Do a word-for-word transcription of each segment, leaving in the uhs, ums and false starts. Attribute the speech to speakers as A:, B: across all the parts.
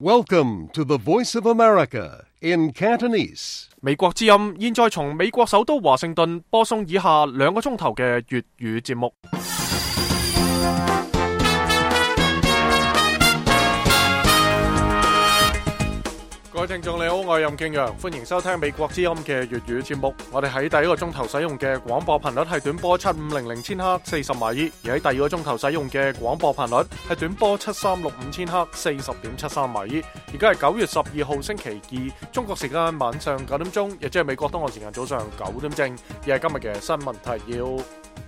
A: Welcome to the Voice of America in Cantonese.
B: 美國之音現在從美國首都華盛頓播送以下兩個鐘頭嘅粵語節目。各位聽眾你好，我係任敬陽，歡迎收聽美國之音嘅粵語節目。我哋喺第一個鐘頭使用嘅廣播頻率係短波七五零零千赫四十米，而喺第二個鐘頭使用嘅廣播頻率係短波七三六五千赫四十點七三米。而家係九月十二號星期二，中國時間晚上九點鐘，亦即係美國東岸時間早上九點正，而係今日嘅新聞提要。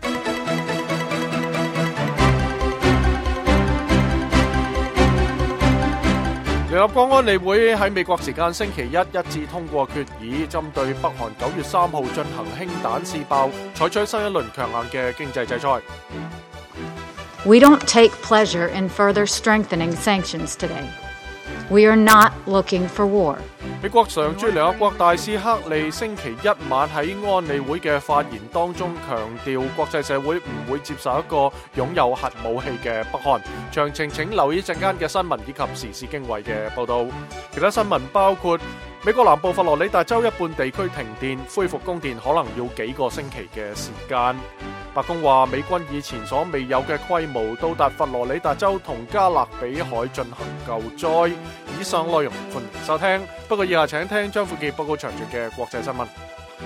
B: 聯合國安理會喺美國時間星期一一致通過決議，針對北韓九月三號進行氫彈試爆，採取新一輪強硬嘅經濟制裁。
C: We don't take pleasure in further strengthening sanctions today. We are not looking for war.
B: 美國常駐聯合國大使克利星期一晚喺安理會嘅發言當中強調，國際社會唔會接受一個擁有核武器嘅北韓。詳情請留意陣間嘅新聞以及時事經緯嘅報道。其他新聞包括美國南部佛羅里達州一半地區停電，恢復供電可能要幾個星期嘅時間。白宮話美軍以前所未有嘅規模到達佛羅里達州同加勒比海進行救災。以上內容歡迎收聽，不過以下請聽張富傑報告詳盡嘅國際新聞。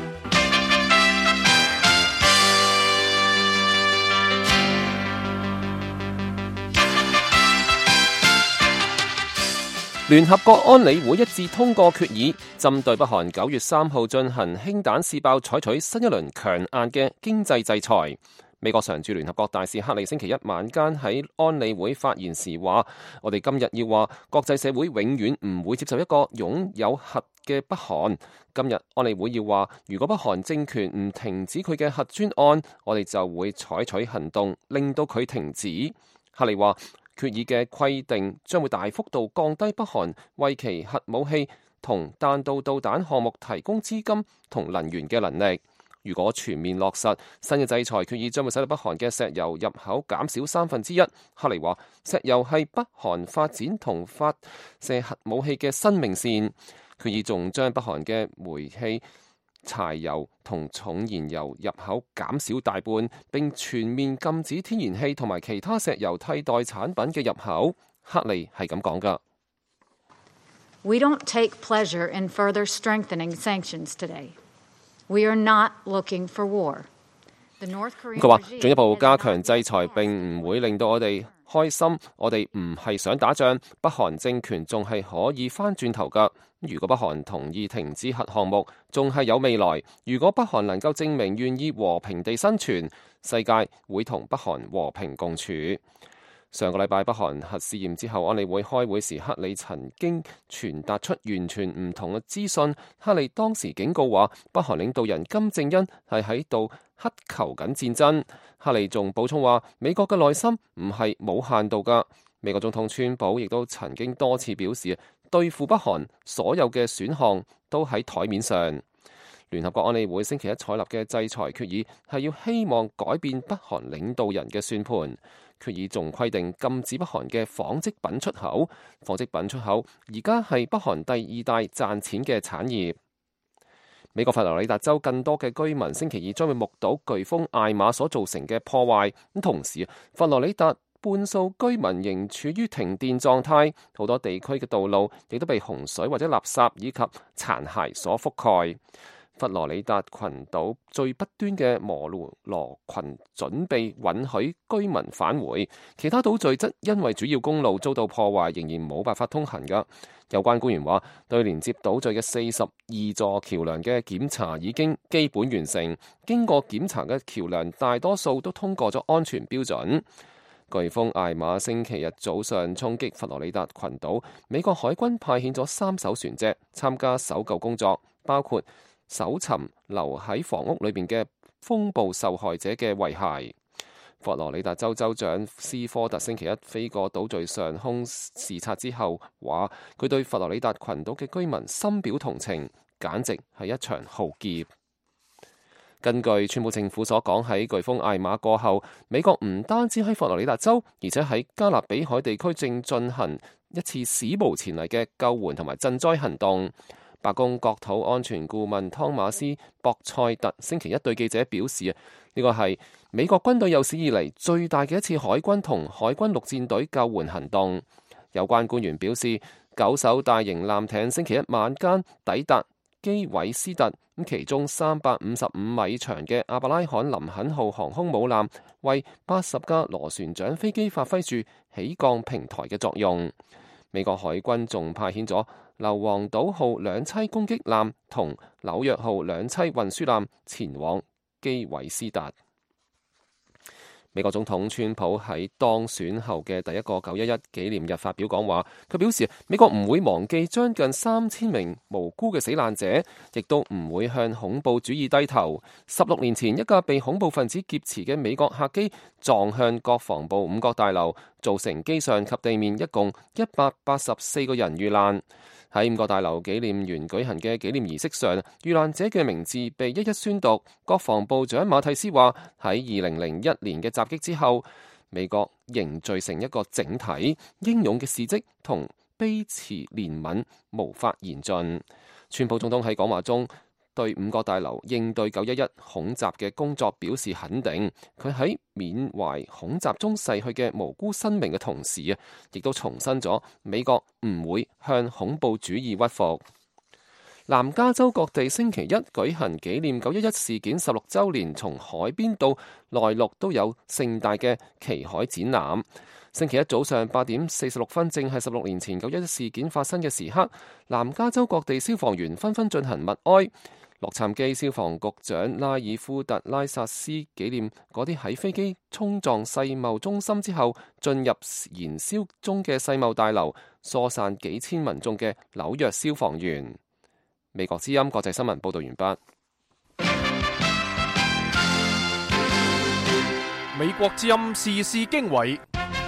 D: 聯合國安理會一致通過決議，針對北韓九月三號進行氫彈試爆，採取新一輪強硬嘅經濟制裁。美國常駐聯合國大使克利星期一晚間喺安理會發言時話：我哋今日要話，國際社會永遠唔會接受一個擁有核嘅北韓。今日安理會要話，如果北韓政權唔停止佢嘅核專案，我哋就會採取行動，令到佢停止。克利話：決議嘅規定將會大幅度降低北韓為其核武器同彈道導彈項目提供資金同能源嘅能力。如果全面落實，新嘅制裁決議將會使到北韓嘅石油入口減少三分之一。克利話：石油係北韓發展同發射核武器嘅生命線。決議仲將北韓嘅煤氣、柴油同重燃油入口減少大半，並全面禁止天然氣同埋其他石油替代產品嘅入口。克利係咁講㗎。
C: We don't take pleasure in further strengthening sanctions today. We are not looking for war.
D: 佢話進一步加強制裁並唔會令到我哋開心，我哋唔係想打仗，北韓政權仲係可以翻轉頭㗎。如果北韓同意停止核項目，仲係有未來。如果北韓能夠證明願意和平地生存，世界會同北韓和平共處。上個禮拜北韓核試驗之後，安理會開會時，克里曾經傳達出完全唔同嘅資訊。克里當時警告話，北韓領導人金正恩係喺度乞求緊戰爭。克里仲補充話，美國嘅耐心唔係冇限度㗎。美國總統川普亦都曾經多次表示，對付北韓所有嘅選項都喺台面上。聯合國安理會星期一採納嘅制裁決議係要希望改變北韓領導人嘅算盤。決議仲規定禁止北韓嘅紡織品出口，紡織品出口而家係北韓第二大賺錢嘅產業。美國佛羅里達州更多嘅居民星期二將會目睹颶風艾瑪所造成嘅破壞，咁同時佛羅里達半數居民仍處於停電狀態，好多地區嘅道路亦都被洪水或者垃圾以及殘骸所覆蓋。佛羅里達群島最北端嘅摩羅羅群準備允許居民返回，其他島嶼則因為主要公路遭到破壞，仍然冇辦法通行㗎。有關官員話，對連接島嶼嘅四十二座橋梁嘅檢查已經基本完成，經過檢查嘅橋梁大多數都通過咗安全標準。颶風艾瑪星期日早上衝擊佛羅里達群島，美國海軍派遣咗三艘船隻參加搜救工作，包括搜尋留喺房屋裏面嘅風暴受害者嘅遺骸。佛羅里達州州長斯科特星期一飛過島嶼上空視察之後，話佢對佛羅里達群島嘅居民深表同情，簡直係一場浩劫。根據川普政府所講，喺颶風艾瑪過後，美國唔單止喺佛羅里達州，而且喺加勒比海地區正進行一次史無前例嘅救援同埋賑災行動。白宮國土安全顧問湯馬斯博塞特星期一對記者表示啊，呢個係美國軍隊有史以嚟最大嘅一次海軍同海軍陸戰隊救援行動。有關官員表示，九艘大型艦艇星期一晚間抵達基韋斯特，咁其中三百五十五米長嘅亞伯拉罕林肯號航空母艦為八十架螺旋槳飛機發揮住起降平台嘅作用。美國海軍仲派遣咗硫磺島號兩棲攻擊艦同紐約號兩棲運輸艦前往基韋斯特。美國總統川普喺當選後嘅第一個九一一紀念日發表講話，佢表示美國唔會忘記將近三千名無辜嘅死難者，亦都唔會向恐怖主義低頭。十六年前，一架被恐怖分子劫持嘅美國客機撞向國防部五角大樓，造成機上及地面一共一百八十四個人遇難。喺五角大樓紀念園舉行嘅紀念儀式上，遇難者嘅名字被一一宣讀。國防部長馬蒂斯話：喺二零零一年嘅襲擊之後，美國凝聚成一個整體，英勇嘅事蹟同悲慈憐憫無法言盡。川普總統喺講話中對五角大樓應對九一一恐襲嘅工作表示肯定。佢喺緬懷恐襲中逝去嘅無辜生命嘅同時啊，亦都重申咗美國唔會向恐怖主義屈服。南加州各地星期一舉行紀念九一一事件十六週年，從海邊到內陸都有盛大嘅旗海展覽。星期一早上八點四十六分，正係十六年前九一一事件發生嘅時刻，南加州各地消防員紛紛進行默哀。洛杉磯消防局長拉爾夫特拉薩斯紀念嗰啲喺飛機衝撞世貿中心之後進入燃燒中嘅世貿大樓，疏散幾千民眾嘅紐約消防員。美國之音國際新聞報道完畢。
B: 美國之音時事經緯。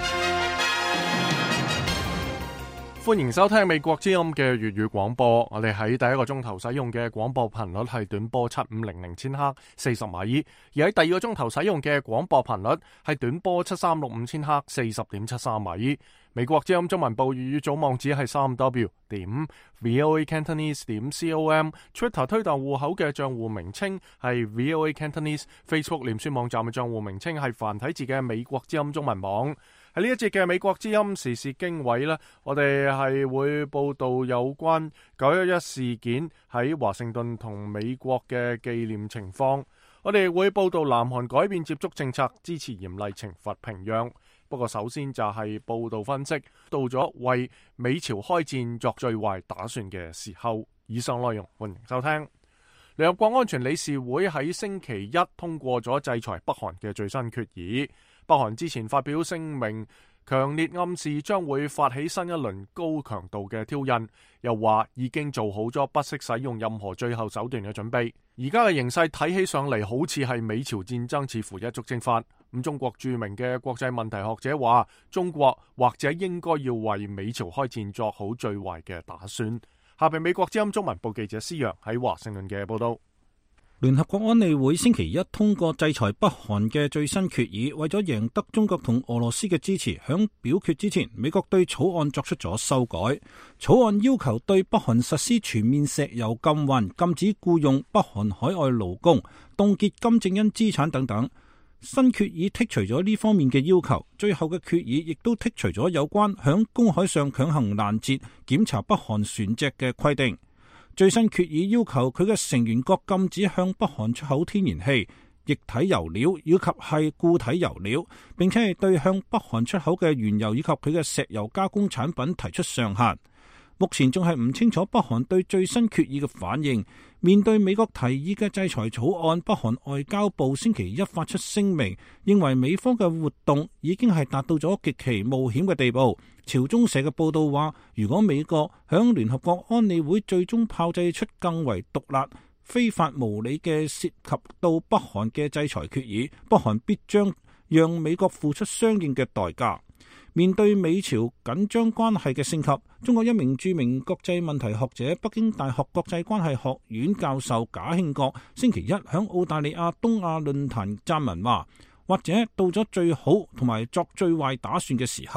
B: 歡迎收聽美國之音嘅粵語廣播。我哋喺第一個鐘頭使用嘅廣播頻率係短波七五零零千赫四十米，而喺第二個鐘頭使用嘅廣播頻率係短波七三六五千赫四十點七三米。美國之音中文部粵語組網址係三 w 點 voa cantonese 點 com，Twitter 推特戶口嘅賬戶名稱係 voa cantonese，Facebook 臉書網站嘅賬戶名稱係繁體字嘅美國之音中文網。喺呢一節嘅美國之音時事經緯呢，我哋係會報道有關九一一事件喺華盛頓同美國嘅紀念情況。我哋會報道南韓改變接觸政策，支持嚴厲懲罰平壤。不過首先就係報道分析，到咗為美朝開戰作最壞打算嘅時候。以上內容歡迎收聽。聯合國安全理事會喺星期一通過咗制裁北韓嘅最新決議。北韓之前發表聲明，強烈暗示將會發起新一輪高強度嘅挑釁，又話已經做好咗不惜使用任何最後手段嘅準備。而家嘅形勢睇起上嚟，好似係美朝戰爭似乎一觸即發。咁中國著名嘅國際問題學者話，中國或者應該要為美朝開戰作好最壞嘅打算。下邊美國之音中文部記者施洋喺華盛頓嘅報道。
E: 聯合國安理會星期一通過制裁北韓嘅最新決議，為咗贏得中國同俄羅斯嘅支持，響表決之前，美國對草案作出咗修改。草案要求對北韓實施全面石油禁運，禁止僱用北韓海外勞工，凍結金正恩資產等等。新決議剔除咗呢方面嘅要求，最後嘅決議亦都剔除咗有關響公海上強行攔截檢查北韓船隻嘅規定。最新決議要求佢嘅成員國禁止向北韓出口天然氣、液體油料以及係固體油料，並且係對向北韓出口嘅原油以及佢嘅石油加工產品提出上限。目前仲係唔清楚北韓對最新決議嘅反應。面對美國提議嘅制裁草案，北韓外交部星期一發出聲明，認為美方嘅活動已經係達到咗極其冒險嘅地步。朝中社嘅報道話，如果美國響聯合國安理會最終炮製出更為毒辣、非法無理嘅涉及到北韓嘅制裁決議，北韓必將讓美國付出相應嘅代價。面對美朝緊張關係嘅升級，中國一名著名國際問題學者、北京大學國際關係學院教授賈慶國星期一響澳大利亞東亞論壇撰文話，或者到咗最好同埋作最壞打算嘅時候。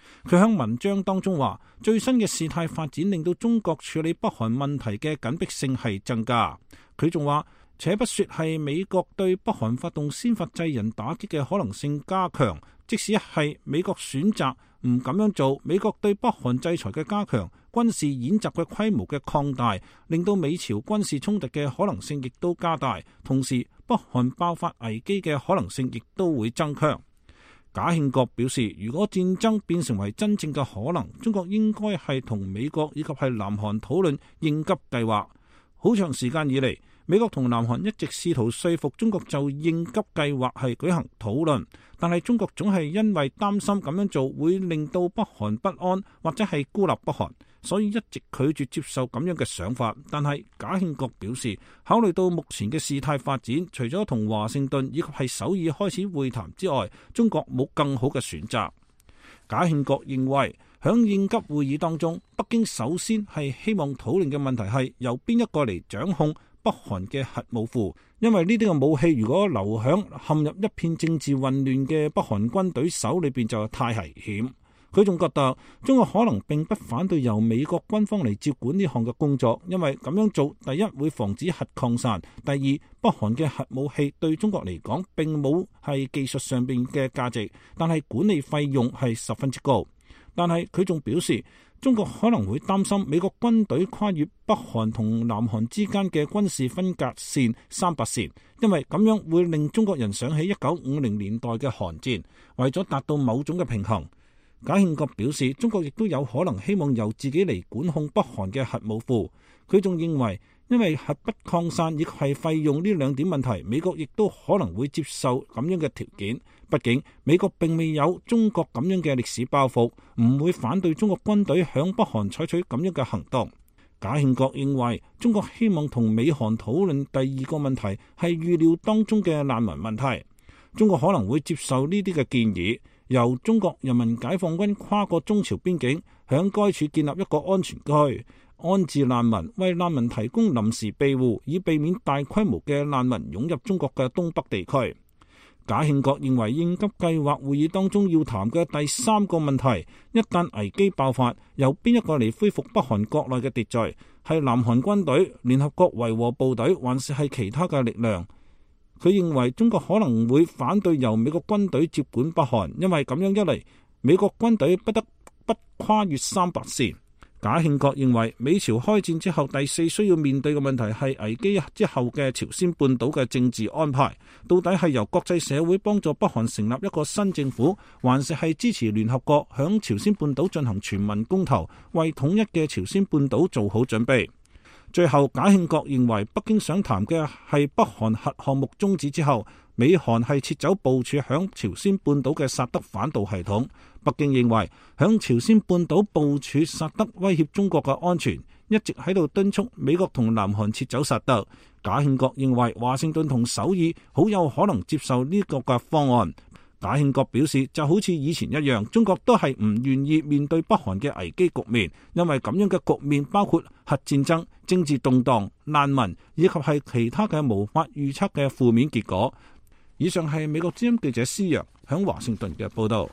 E: 佢喺文章當中話，最新嘅事態發展令到中國處理北韓問題嘅緊迫性係增加。佢仲話，且不說係美國對北韓發動先發制人打擊嘅可能性加強，即使係美國選擇唔咁樣做，美國對北韓制裁嘅加強，軍事演習嘅規模嘅擴大，令到美朝軍事衝突嘅可能性亦都加大，同時北韓爆發危機嘅可能性亦都會增強。賈慶國表示，如果戰爭變成為真正嘅可能，中國應該係同美國以及係南韓討論應急計劃。好長時間以嚟，美國同南韓一直試圖說服中國就應急計劃係舉行討論，但係中國總係因為擔心咁樣做會令到北韓不安，或者係孤立北韓，所以一直拒絕接受咁樣嘅想法。但係賈慶國表示，考慮到目前嘅事態發展，除咗同華盛頓以及係首爾開始會談之外，中國冇更好嘅選擇。賈慶國認為，響應急會議當中，北京首先係希望討論嘅問題係由邊一個嚟掌控北韓嘅核武庫，因為呢啲嘅武器如果留響陷入一片政治混亂嘅北韓軍隊手裏邊就太危險。佢仲覺得中國可能並不反對由美國軍方嚟接管呢項嘅工作，因為咁樣做，第一會防止核擴散，第二北韓嘅核武器對中國嚟講並冇係技術上邊嘅價值，但係管理費用係十分之高。但係佢仲表示，中國可能會擔心美國軍隊跨越北韓同南韓之間嘅軍事分隔線三八線，因為咁樣會令中國人想起一九五零年代嘅韓戰，為咗達到某種嘅平衡。賈慶國表示，中國亦都有可能希望由自己嚟管控北韓嘅核武庫。佢仲認為，因為核不擴散亦係費用呢兩點問題，美國亦都可能會接受咁樣嘅條件。畢竟美國並未有中國咁樣嘅歷史包袱，唔會反對中國軍隊響北韓採取咁樣嘅行動。賈慶國認為，中國希望同美韓討論第二個問題係預料當中嘅難民問題。中國可能會接受呢啲嘅建議，由中國人民解放軍跨過中朝邊境，響該處建立一個安全區，安置難民，為難民提供臨時庇護，以避免大規模嘅難民湧入中國嘅東北地區。賈慶國認為，應急計劃會議當中要談嘅第三個問題，一旦危機爆發，由邊一個嚟恢復北韓國內嘅秩序？係南韓軍隊、聯合國維和部隊，還是係其他嘅力量？佢認為中國可能會反對由美國軍隊接管北韓，因為咁樣一嚟，美國軍隊不得不跨越三八線。賈慶國認為，美朝開戰之後，第四需要面對嘅問題係危機之後嘅朝鮮半島嘅政治安排，到底係由國際社會幫助北韓成立一個新政府，還是係支持聯合國響朝鮮半島進行全民公投，為統一嘅朝鮮半島做好準備。最後，賈慶國認為北京想談嘅係北韓核項目終止之後，美韓係撤走部署響朝鮮半島嘅薩德反導系統。北京認為響朝鮮半島部署薩德威脅中國嘅安全，一直喺度敦促美國同南韓撤走薩德。賈慶國認為華盛頓同首爾好有可能接受呢個嘅方案。賈慶國表示，就好似以前一樣，中國都係唔願意面對北韓嘅危機局面，因為咁樣嘅局面包括核戰爭、政治動盪、難民以及係其他嘅無法預測嘅負面結果。以上係美國之音記者施洋響華盛頓嘅報道。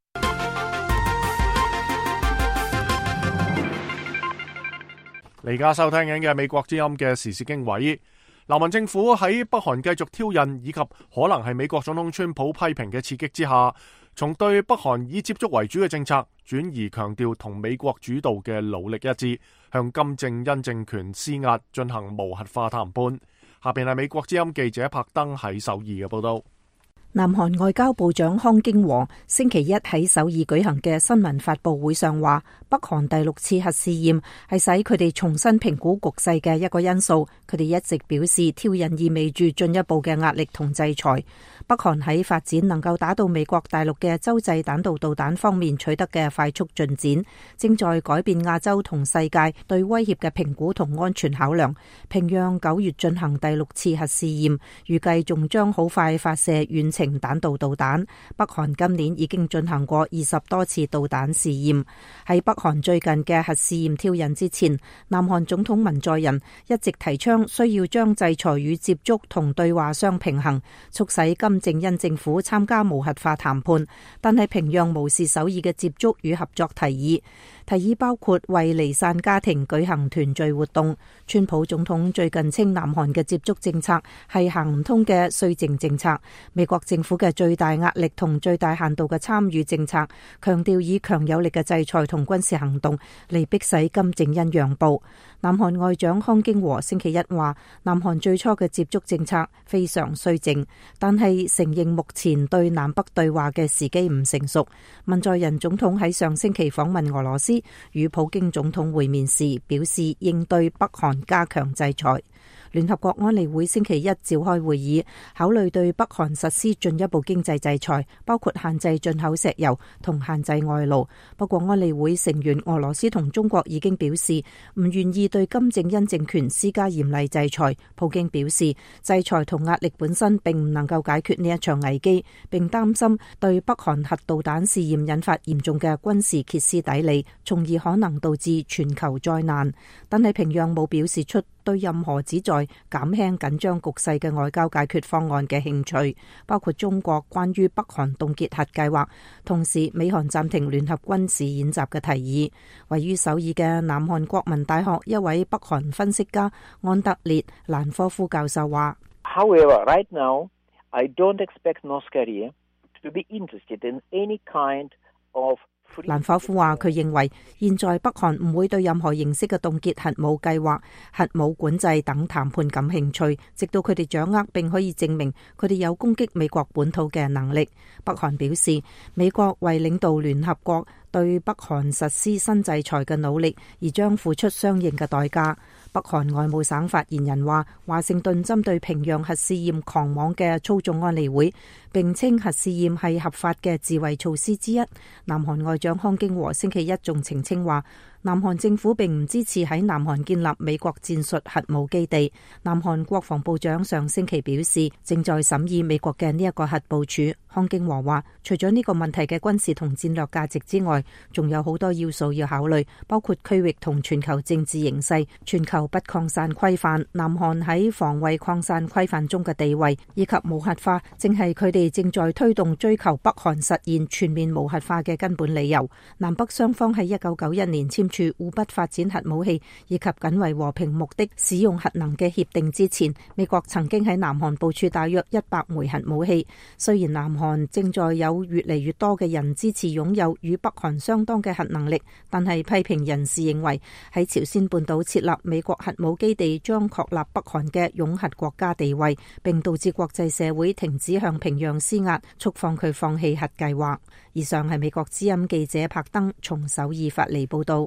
B: 你而家收聽緊嘅美國之音嘅時事經緯。南韓政府喺北韓繼續挑釁以及可能係美國總統川普批評嘅刺激之下，從對北韓以接觸為主嘅政策，轉移強調同美國主導嘅努力一致，向金正恩政權施壓，進行無核化談判。下邊係美國之音記者柏登喺首爾嘅報道。
F: 南韓外交部長康京和星期一喺首爾舉行嘅新聞發佈會上話，北韓第六次核試驗係使佢哋重新評估局勢嘅一個因素。佢哋一直表示，挑釁意味住進一步嘅壓力同制裁。北韓喺發展能夠打到美國大陸嘅洲際彈道導彈方面取得嘅快速進展，正在改變亞洲同世界對威脅嘅評估同安全考量。平壤九月進行第六次核試驗，預計仲將好快發射遠程程彈道導彈。北韓今年已經進行過二十多次導彈試驗。喺北韓最近嘅核試驗挑釁之前，南韓總統文在寅一直提倡需要將制裁與接觸同對話相平衡，促使金正恩政府參加無核化談判。但係平壤無視首爾嘅接觸與合作提議，提議包括為離散家庭舉行團聚活動。川普總統最近稱南韓嘅接觸政策係行唔通嘅綏靖政策，美國政府嘅最大壓力同最大限度嘅參與政策，強調以強有力嘅制裁同軍事行動嚟迫使金正恩讓步。南韓外長康京和星期一話，南韓最初嘅接觸政策非常綏靖，但係承認目前對南北對話嘅時機唔成熟。文在寅總統喺上星期訪問俄羅斯，與普京總統會面時表示應對北韓加強制裁。聯合國安理會星期一召開會議，考慮對北韓實施進一步經濟制裁，包括限制進口石油同限制外勞。不過安理會成員俄羅斯同中國已經表示唔願意對金正恩政權施加嚴厲制裁。普京表示，制裁同壓力本身並唔能夠解決呢一場危機，並擔心對北韓核導彈試驗引發嚴重嘅軍事歇斯底里，從而可能導致全球災難。但係平壤冇表示出對任何旨在減輕緊張局勢嘅外交解決方案嘅興趣，包括中國關於北韓凍結核計劃，同時美韓暫停聯合軍事演習嘅提議。位於首爾嘅南韓國民大學一位北韓分析家安德烈蘭科夫教授話
G: However, right now, I don't expect North Korea to be interested in any kind of
F: 蘭科夫話：佢認為現在北韓唔會對任何形式嘅凍結核武計劃、核武管制等談判感興趣，直到佢哋掌握並可以證明佢哋有攻擊美國本土嘅能力。北韓表示，美國為領導聯合國對北韓實施新制裁嘅努力而將付出相應嘅代價。北韓外務省發言人話，華盛頓針對平壤核試驗狂妄嘅操縱安理會，並稱核試驗係合法嘅自衛措施之一。南韓外長康京和星期一仲澄清話，南韓政府並唔支持喺南韓建立美國戰術核武基地。南韓國防部長上星期表示，正在審議美國嘅呢一個核部署。康京和話，除咗呢個問題嘅軍事同戰略價值之外，仲有好多要素要考慮，包括區域同全球政治形勢、全球不擴散規範、南韓喺防衛擴散規範中嘅地位，以及無核化，正係佢哋正在推動追求北韓實現全面無核化嘅根本理由。南北雙方喺一九九一年簽處互不發展核武器以及僅為和平目的使用核能嘅協定之前，美國曾經喺南韓部署大約一百枚核武器。雖然南韓正在有越嚟越多嘅人支持擁有與北韓相當嘅核能力，但係批評人士認為喺朝鮮半島設立美國核武基地將確立北韓嘅擁核國家地位，並導致國際社會停止向平壤施壓，促放佢放棄核計劃。以上係美國之音記者柏登從首爾發嚟報道。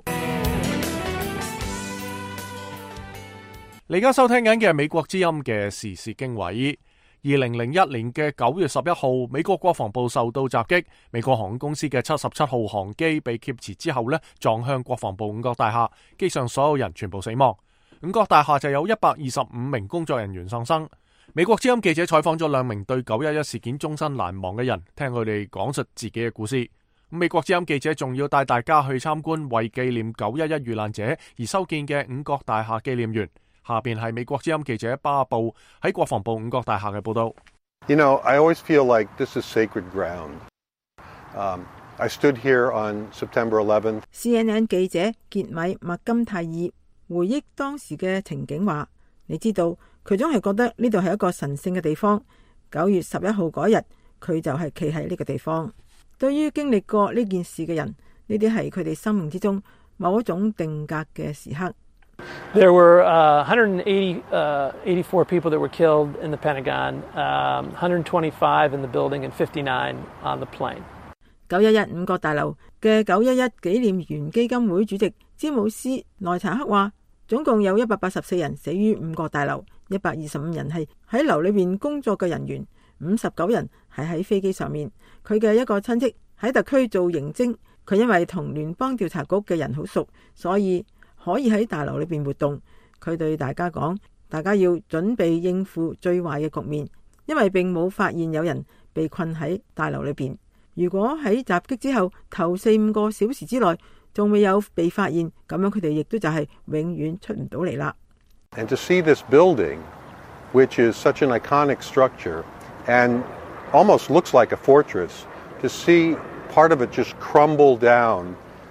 B: 你而家收聽緊嘅係美國之音嘅時事經緯。二零零一年嘅九月十一號，美國國防部受到襲擊，美國航空公司嘅七十七號航機被劫持之後呢，撞向國防部五角大廈，機上所有人全部死亡。五角大廈就有一百二十五名工作人員喪生。美國之音記者採訪咗兩名對九一一事件終身難忘嘅人，聽佢哋講述自己嘅故事。美國之音記者仲要帶大家去參觀為紀念九一一遇難者而修建嘅五角大廈紀念園。下邊係美國之音記者巴布喺國防部五角大廈嘅報道。
H: You know, I always feel like this is sacred ground. Um, I stood here on September eleventh.
I: C N N 記者傑米麥金泰爾回憶當時嘅情景話，你知道佢總係覺得呢度係一個神聖嘅地方。九月十一號嗰日，佢就係企喺呢個地方。對於經歷過呢件事嘅人，呢啲係佢哋生命之中某一種定格嘅時刻。
J: There were uh, one hundred eighty, uh, eighty-four people that were killed in the Pentagon, um, one hundred twenty-five in the building and fifty-nine on the plane.
I: 九一一五角大樓嘅九一一紀念園基金會主席詹姆斯內查克話，總共有一百八十四人死於五角大樓，一百二十五人係喺樓裏面工作嘅人員，五十九人係喺飛機上面。佢嘅一個親戚喺特區做刑偵，佢因為同聯邦調查局嘅人好熟，所以可以喺大樓裏邊活動。佢對大家講，大家要準備應付最壞嘅局面，因為並冇發現有人被困喺大樓裏邊。如果喺襲擊之後頭四五個小時之內仲未有被發現，咁樣佢哋亦都就係永遠出唔到嚟啦。
H: And to see this building, which is such an iconic structure and almost looks like a fortress, to see part of it just crumble down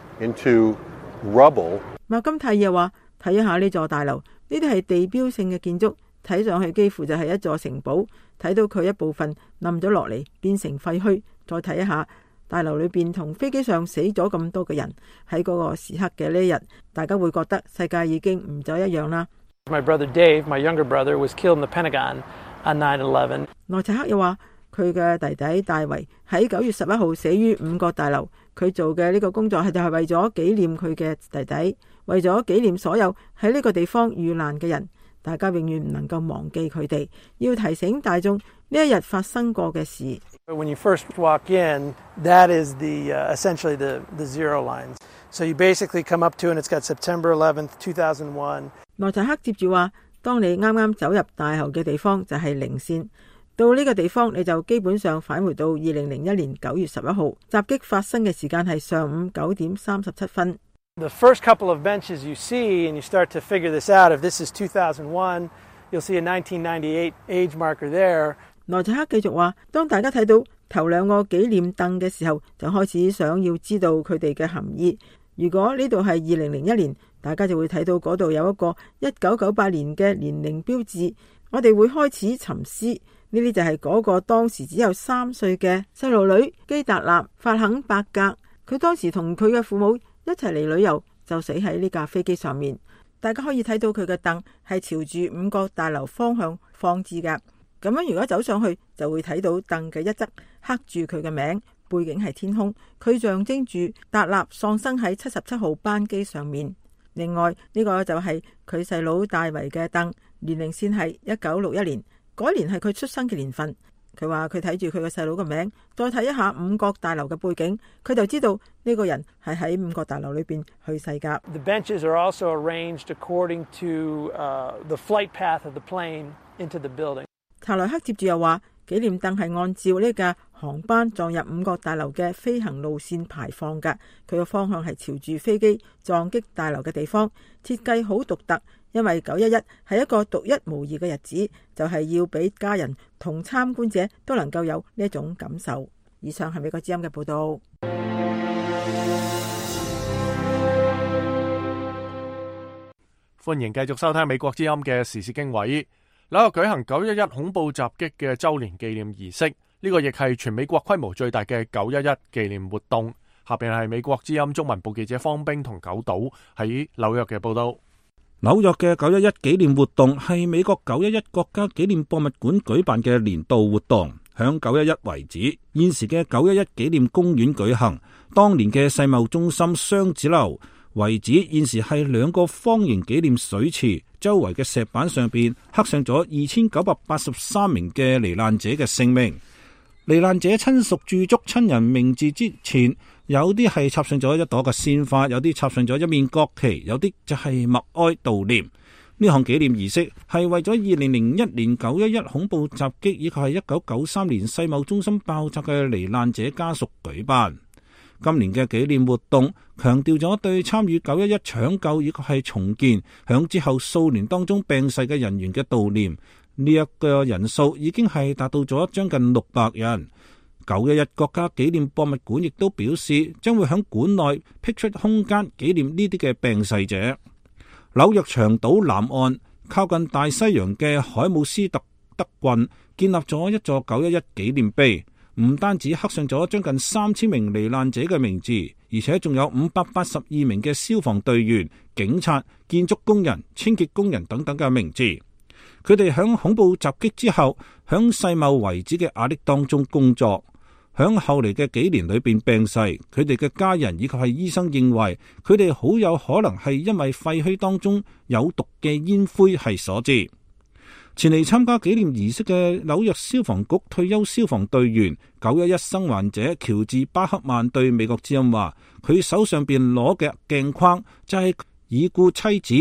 H: into rubble.
I: 麥金泰又話：睇一下呢座大樓，呢啲係地標性嘅建築，睇上去幾乎就係一座城堡。睇到佢一部分冧咗落嚟，變成廢墟。再睇一下大樓裏邊同飛機上死咗咁多嘅人，喺嗰個時刻嘅呢一日，大家會覺得世界已經唔再一樣啦。
J: My brother Dave, my younger brother, was killed in the Pentagon on nine eleven.
I: 內查克又話：佢嘅弟弟大衛喺九月十一號死於五角大樓。佢做嘅呢個工作係就係為咗紀念佢嘅弟弟，為咗紀念所有喺呢個地方遇難嘅人。大家永遠唔能夠忘記佢哋，要提醒大眾呢一日發生過嘅事。
J: When you first walk in, that is the uh, essentially the the zero lines. So you basically come up to and it's got September eleventh, two thousand one.
I: 內查克接住話：當你啱啱走入大樓嘅地方就係零線，到呢個地方你就基本上返回到二零零一年九月十一號，襲擊發生嘅時間係上午九點三十七分。
J: The first couple of benches you see, and you start to figure this out. If this is two thousand one, you'll see a nineteen ninety-eight age marker there.
I: 內查克繼續話：當大家睇到頭兩個紀念凳嘅時候，就開始想要知道佢哋嘅含義。如果呢度係二零零一年，大家就會睇到嗰度有一個一九九八年嘅年齡標誌。我哋會開始沉思，呢啲就係嗰個當時只有三歲嘅細路女基達納法肯伯格。佢當時同佢嘅父母一齊嚟旅遊，就死喺呢架飛機上面。大家可以睇到佢嘅凳係朝住五角大樓方向放置噶。咁樣如果走上去，就會睇到凳嘅一側刻住佢嘅名，背景係天空，佢象徵住達納喪生喺七十七號班機上面。另外呢個就係佢細佬大衛嘅凳，年齡線係一九六一年，嗰年係佢出生嘅年份。佢話佢睇住佢嘅細佬嘅名，再睇一下五角大樓嘅背景，佢就知道呢個人係喺五角大樓裏邊去世噶。
J: The benches are also arranged according to uh, the flight path of the plane into the building.
I: 查萊克接住又話，紀念凳係按照呢架航班撞入五角大樓嘅飛行路線排放噶，佢嘅方向係朝住飛機撞擊大樓嘅地方，設計好獨特。因為九一一係一個獨一無二嘅日子，就係要俾家人同參觀者都能夠有呢一種感受。以上係美國之音嘅報道。
B: 歡迎繼續收聽美國之音嘅時事經緯。紐約舉行九一一恐怖襲擊嘅周年紀念儀式，呢個亦係全美國規模最大嘅九一一紀念活動。下邊係美國之音中文部記者方冰同九島喺紐約嘅報道。
E: 紐約嘅九一一紀念活動係美國九一一國家紀念博物館舉辦嘅年度活動，響九一一遺址現時嘅九一一紀念公園舉行。當年嘅世貿中心雙子樓遺址現時係兩個方形紀念水池，周圍嘅石板上邊刻上咗二千九百八十三名嘅罹難者嘅姓名。罹難者親屬駐足親人名字之前，有啲係插上咗一朵嘅鮮花，有啲插上咗一面國旗，有啲就係默哀悼念。呢項紀念儀式係為咗二零零一年九一一恐怖襲擊以及係一九九三年世貿中心爆炸嘅罹難者家屬舉辦。今年嘅紀念活動強調咗對參與九一一搶救以及係重建響之後數年當中病逝嘅人員嘅悼念。呢一個人數已經係達到咗將近六百人。九一一國家紀念博物館亦都表示，將會響館內闢出空間紀念呢啲嘅病逝者。紐約長島南岸靠近大西洋嘅海姆斯特德郡建立咗一座九一一紀念碑，唔單止刻上咗將近三千名罹難者嘅名字，而且仲有五百八十二名嘅消防隊員、警察、建築工人、清潔工人等等嘅名字。佢哋響恐怖襲擊之後，響世貿遺址嘅壓力當中工作。響後嚟嘅幾年裏邊病逝，佢哋嘅家人以及係醫生認為，佢哋好有可能係因為廢墟當中有毒嘅煙灰係所致。前嚟參加紀念儀式嘅紐約消防局退休消防隊員九一一生還者喬治巴克曼對美國之音話，佢手上邊攞嘅鏡框就係已故妻子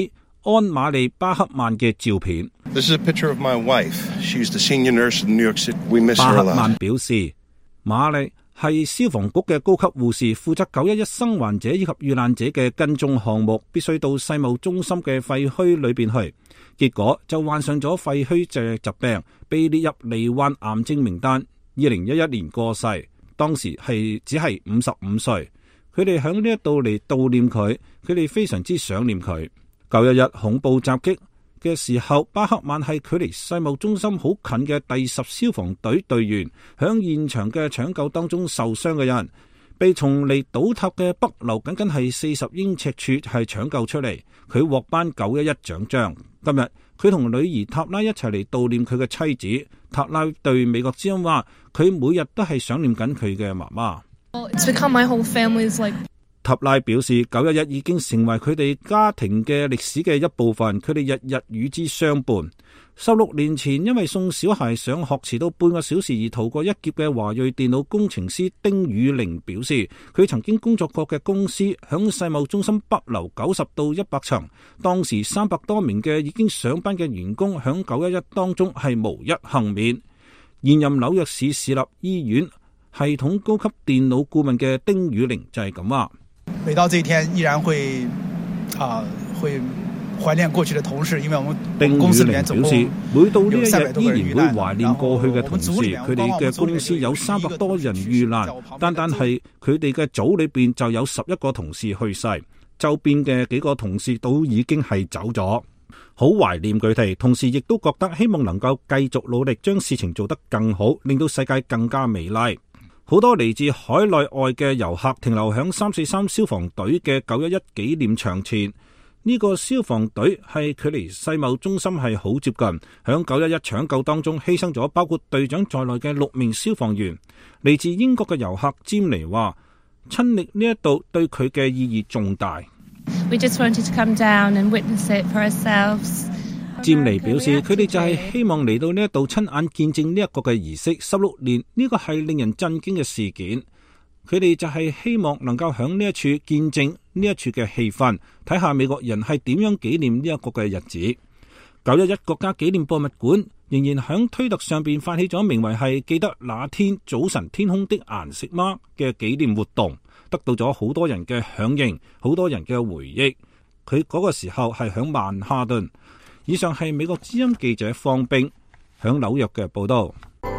E: 安瑪麗巴克曼嘅照片。
K: This is a picture of my wife. She's the senior nurse in New York City. We miss her a lot.
E: 巴克曼表示，瑪麗係消防局嘅高級護士，負責九一一生還者以及遇難者嘅跟蹤項目，必須到世貿中心嘅廢墟裏邊去。結果就患上咗廢墟嘅疾病，被列入罹患癌症名單。二零一一年過世，當時係只係五十五歲。佢哋喺呢一度嚟悼念佢，佢哋非常之想念佢。九一一恐怖襲擊嘅時候，巴克曼係距離世貿中心好近嘅第十消防隊隊員，響現場嘅搶救當中受傷嘅人，被從離倒塌嘅北樓僅僅係四十英尺處係搶救出嚟，佢獲頒九一一獎章。今日佢同女兒塔拉一齊嚟悼念佢嘅妻子。塔拉對美國之音話：佢每日都係想念緊佢嘅媽媽。
L: It's become my whole family's like.
E: 塔拉表示，九一一已經成為佢哋家庭嘅歷史嘅一部分，佢哋日日與之相伴。十六年前，因為送小孩上學遲到半個小時而逃過一劫嘅華裔電腦工程師丁宇玲表示，佢曾經工作過嘅公司響世貿中心北樓九十到一百層，當時三百多名嘅已經上班嘅員工響九一一當中係無一幸免。現任紐約市市立醫院系統高級電腦顧問嘅丁宇玲就係咁話。
M: 每到這一天，依然會啊會懷念過去的同事，因為我們公司裏面總共有
E: 每到呢一日依然會懷念過去嘅同事，佢哋嘅公司有三百多人遇難，單單係佢哋嘅組裏邊就有十一個同事去世，周邊嘅幾個同事都已經係走咗，好懷念佢哋。同時亦都覺得希望能夠繼續努力，將事情做得更好，令到世界更加美麗。好多嚟自海內外嘅遊客停留響三四三消防隊嘅九一一紀念牆前，呢、這個消防隊係距離世貿中心係好接近。響九一一搶救當中犧牲咗包括隊長在內嘅六名消防員。嚟自英國嘅遊客詹尼話，親歷呢一度對佢嘅意義重大。
L: We just wanted to come down and witness it for ourselves.
E: 詹尼表示，佢哋就係希望嚟到呢一度親眼見證呢一個嘅儀式。十六年呢個係令人震驚嘅事件，佢哋就係希望能夠響呢一處見證呢一處嘅氣氛，睇下美國人係點樣紀念呢一個嘅日子。九一一國家紀念博物館仍然響推特上邊發起咗名為係記得那天早晨天空的顏色嗎嘅紀念活動，得到咗好多人嘅響應，好多人嘅回憶。佢嗰個時候係響曼哈頓。以上係美國之音記者方冰響紐約嘅報道。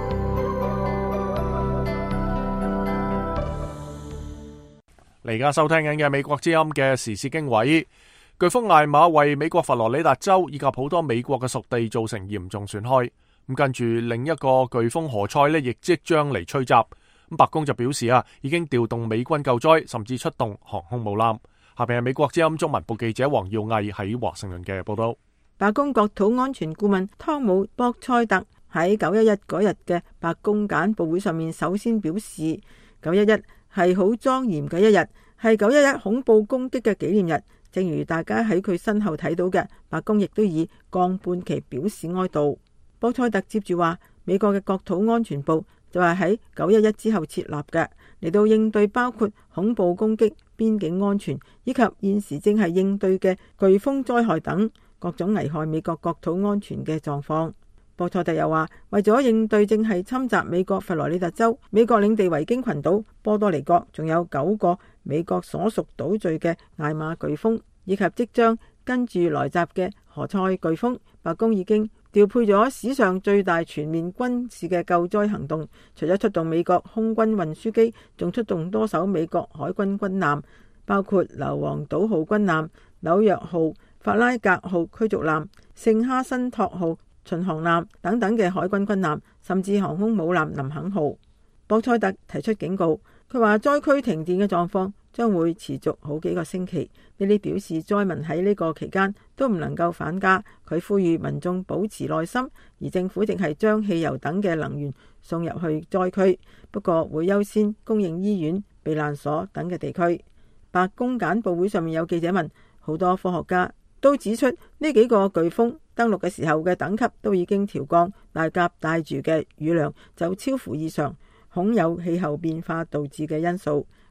B: 你而家收聽緊嘅美國之音嘅時事經緯，颶風艾瑪為美國佛羅里達州以及好多美國嘅屬地造成嚴重損害。咁跟住另一個颶風何塞呢，亦即將嚟吹襲。咁白宮就表示啊，已經調動美軍救災，甚至出動航空母艦。下邊係美國之音中文部記者黃耀毅喺華盛頓嘅報道。
I: 白宮國土安全顧問湯姆博塞特喺九一一嗰日嘅白宮簡報會上面，首先表示九一一係好莊嚴嘅一日，係九一一恐怖攻擊嘅紀念日。正如大家喺佢身後睇到嘅，白宮亦都以降半旗表示哀悼。博塞特接住話，美國嘅國土安全部就係喺九一一之後設立嘅，嚟到應對包括恐怖攻擊、邊境安全以及現時正係應對嘅颶風災害等各種危害美國國土安全嘅狀況。博塞特又話，為咗應對正係侵襲美國佛羅里達州、美國領地維京群島、波多黎各，仲有九個美國所屬島嶼嘅艾瑪颶風，以及即將跟住來襲嘅何塞颶風，白宮已經調配咗史上最大全面軍事嘅救災行動，除咗出動美國空軍運輸機，仲出動多艘美國海軍軍艦，包括硫磺島號軍艦、紐約號、法拉格號驅逐艦、聖哈辛托號巡航艦等等嘅海軍軍艦，甚至航空母艦林肯號。博塞特提出警告，佢話災區停電嘅狀況將會持續好幾個星期。呢啲表示災民喺呢個期間都唔能夠返家。佢呼籲民眾保持耐心，而政府淨係將汽油等嘅能源送入去災區，不過會優先供應醫院、避難所等嘅地區。白宮簡報會上面有記者問，好多科學家都指出呢幾個颶風登陸嘅時候嘅等級都已經調降，大鴿帶住嘅雨量就超乎以上，恐有氣候變化導致嘅因素。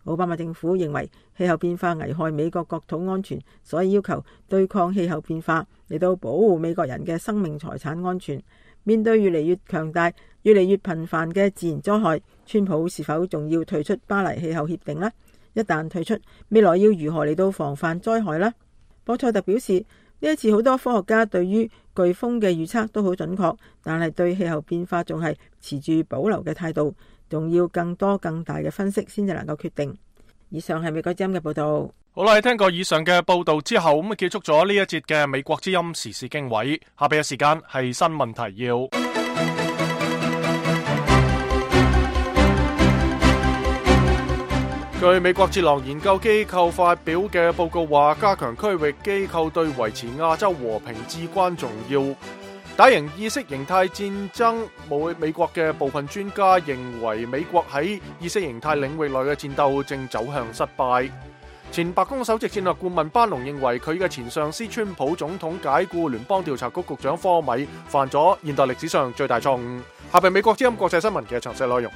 I: 奧巴馬政府認為氣候變化危害美國國土安全，所以要求對抗氣候變化嚟到保護美國人嘅生命財產安全。面對越嚟越強大、越嚟越頻繁嘅自然災害，川普是否仲要退出巴黎氣候協定呢？一旦退出，未來要如何嚟到防範災害呢？博塞特表示，呢一次好多科學家對於颶風嘅預測都好準確，但係對氣候變化仲係持住保留嘅態度，仲要更多更大嘅分析先至能夠決定。以上係美國之音嘅報道。
B: 好啦，聽過以上嘅報道之後，咁啊結束咗呢一節嘅美國之音時事經緯。下邊嘅時間係新聞提要。據美國智囊研究機構發表嘅報告話，加強區域機構對維持亞洲和平至關重要。打贏意識形態戰爭，冇美國嘅部分專家認為美國喺意識形態領域內嘅戰鬥正走向失敗。前白宮首席戰略顧問班農認為佢嘅前上司川普總統解僱聯邦調查局局長科米，犯咗現代歷史上最大錯誤。下邊美國之音國際新聞嘅詳細內容。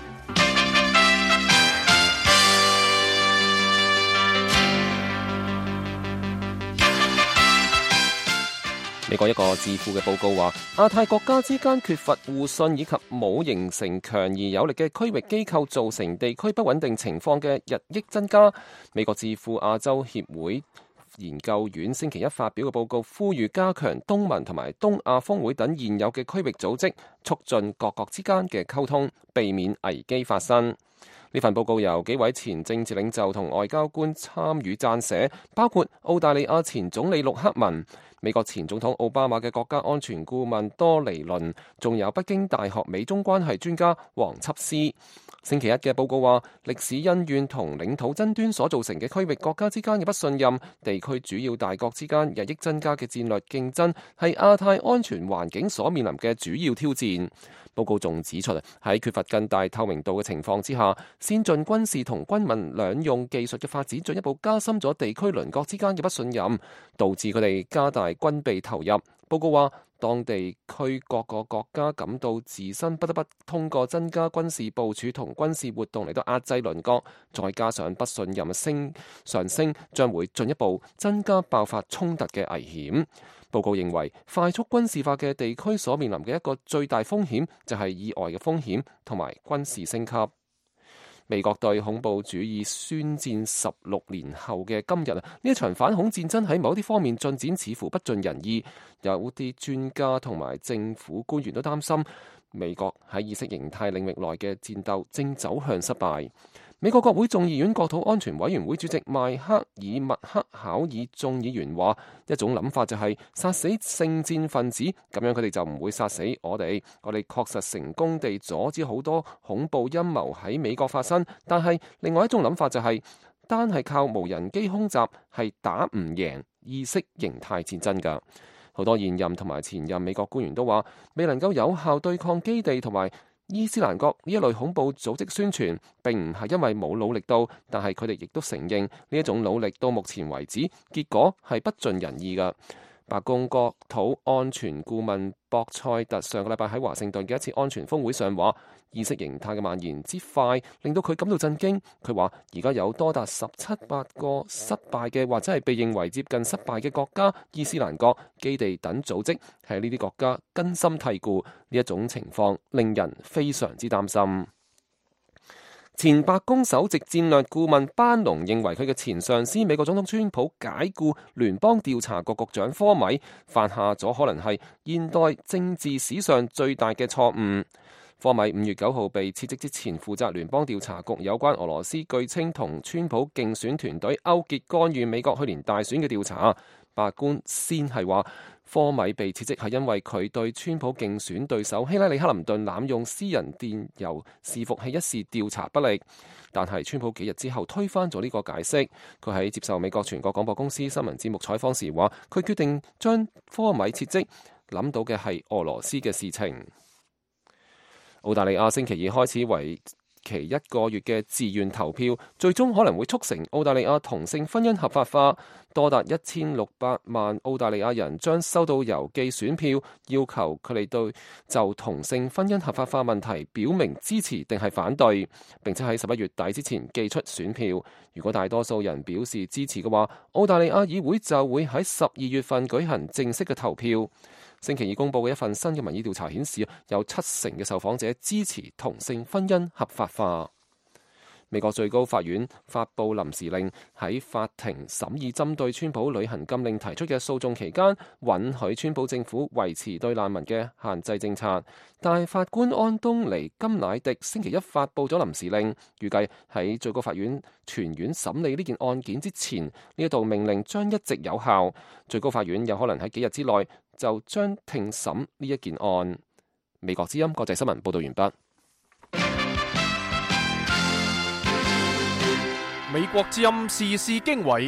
D: 美國一個智庫嘅報告話，亞太國家之間缺乏互信以及冇形成強而有力嘅區域機構，造成地區不穩定情況嘅日益增加。美國智庫亞洲協會研究院星期一發表嘅報告，呼籲加強東盟同埋東亞峰會等現有嘅區域組織，促進各國之間嘅溝通，避免危機發生。呢份報告由幾位前政治領袖同外交官參與撰寫，包括澳大利亞前總理陸克文、美國前總統奧巴馬嘅國家安全顧問多尼倫，仲有北京大學美中關係專家黃輯思。星期一嘅報告話，歷史恩怨同領土爭端所造成嘅區域國家之間嘅不信任，地區主要大國之間日益增加嘅戰略競爭，係亞太安全環境所面臨嘅主要挑戰。報告仲指出，喺缺乏更大透明度嘅情況之下，先進軍事同軍民兩用技術嘅發展進一步加深咗地區鄰國之間嘅不信任，導致佢哋加大軍備投入。報告話，當地區各個國家感到自身不得不通過增加軍事部署同軍事活動嚟到壓制鄰國，再加上不信任升上升，將會進一步增加爆發衝突嘅危險。報告認為，快速軍事化嘅地區所面臨嘅一個最大風險就係意外嘅風險同埋軍事升級。美國對恐怖主義宣戰十六年後嘅今日啊，呢一場反恐戰爭喺某啲方面進展似乎不盡人意，有啲專家同埋政府官員都擔心美國喺意識形態領域內嘅戰鬥正走向失敗。美國國會眾議院國土安全委員會主席邁克爾麥克考爾眾議員話，一種諗法就係殺死聖戰分子，咁樣佢哋就唔會殺死我哋。我哋確實成功地阻止好多恐怖陰謀喺美國發生，但係另外一種諗法就係單係靠無人機空襲係打唔贏意識形態戰爭㗎。好多現任同埋前任美國官員都話，未能夠有效對抗基地同埋伊斯蘭國呢一類恐怖組織宣傳，並唔係因為冇努力到，但係佢哋亦都承認呢一種努力到目前為止，結果係不盡人意㗎。白宮國土安全顧問博塞特上個禮拜喺華盛頓嘅一次安全峰會上話，意識形態嘅蔓延之快令到佢感到震驚。佢話而家有多達十七八個失敗嘅或者係被認為接近失敗嘅國家，伊斯蘭國、基地等組織喺呢啲國家根深蒂固，呢一種情況令人非常之擔心。前白宮首席戰略顧問班農認為，佢嘅前上司美國總統川普解僱聯邦調查局局長科米，犯下咗可能係現代政治史上最大嘅錯誤。科米五月九號被撤職之前，負責聯邦調查局有關俄羅斯據稱同川普競選團隊勾結干預美國去年大選嘅調查。白宮先係話，科米被撤職係因為佢對川普競選對手希拉里克林頓濫用私人電郵伺服器一事調查不力，但係川普幾日之後推翻咗呢個解釋。佢喺接受美國全國廣播公司新聞節目採訪時話，佢決定將科米撤職，諗到嘅係俄羅斯嘅事情。澳大利亞星期二開始為期一個月嘅自願投票，最終可能會促成澳大利亞同性婚姻合法化。多達一千六百萬澳大利亞人將收到郵寄選票，要求佢哋對就同性婚姻合法化問題表明支持定係反對，並且喺十一月底之前寄出選票。如果大多數人表示支持嘅話，澳大利亞議會就會喺十二月份舉行正式嘅投票。星期二公佈嘅一份新嘅民意調查顯示，有七成嘅受訪者支持同性婚姻合法化。美國最高法院發布臨時令，喺法庭審議針對川普旅行禁令提出嘅訴訟期間，允許川普政府維持對難民嘅限制政策。但係法官安東尼金乃迪星期一發布咗臨時令，預計喺最高法院全院審理呢件案件之前，呢一道命令將一直有效。最高法院有可能喺幾日之內就將聽審呢一件案。美國之音國際新聞報道完畢。
B: 美國之音時事經緯，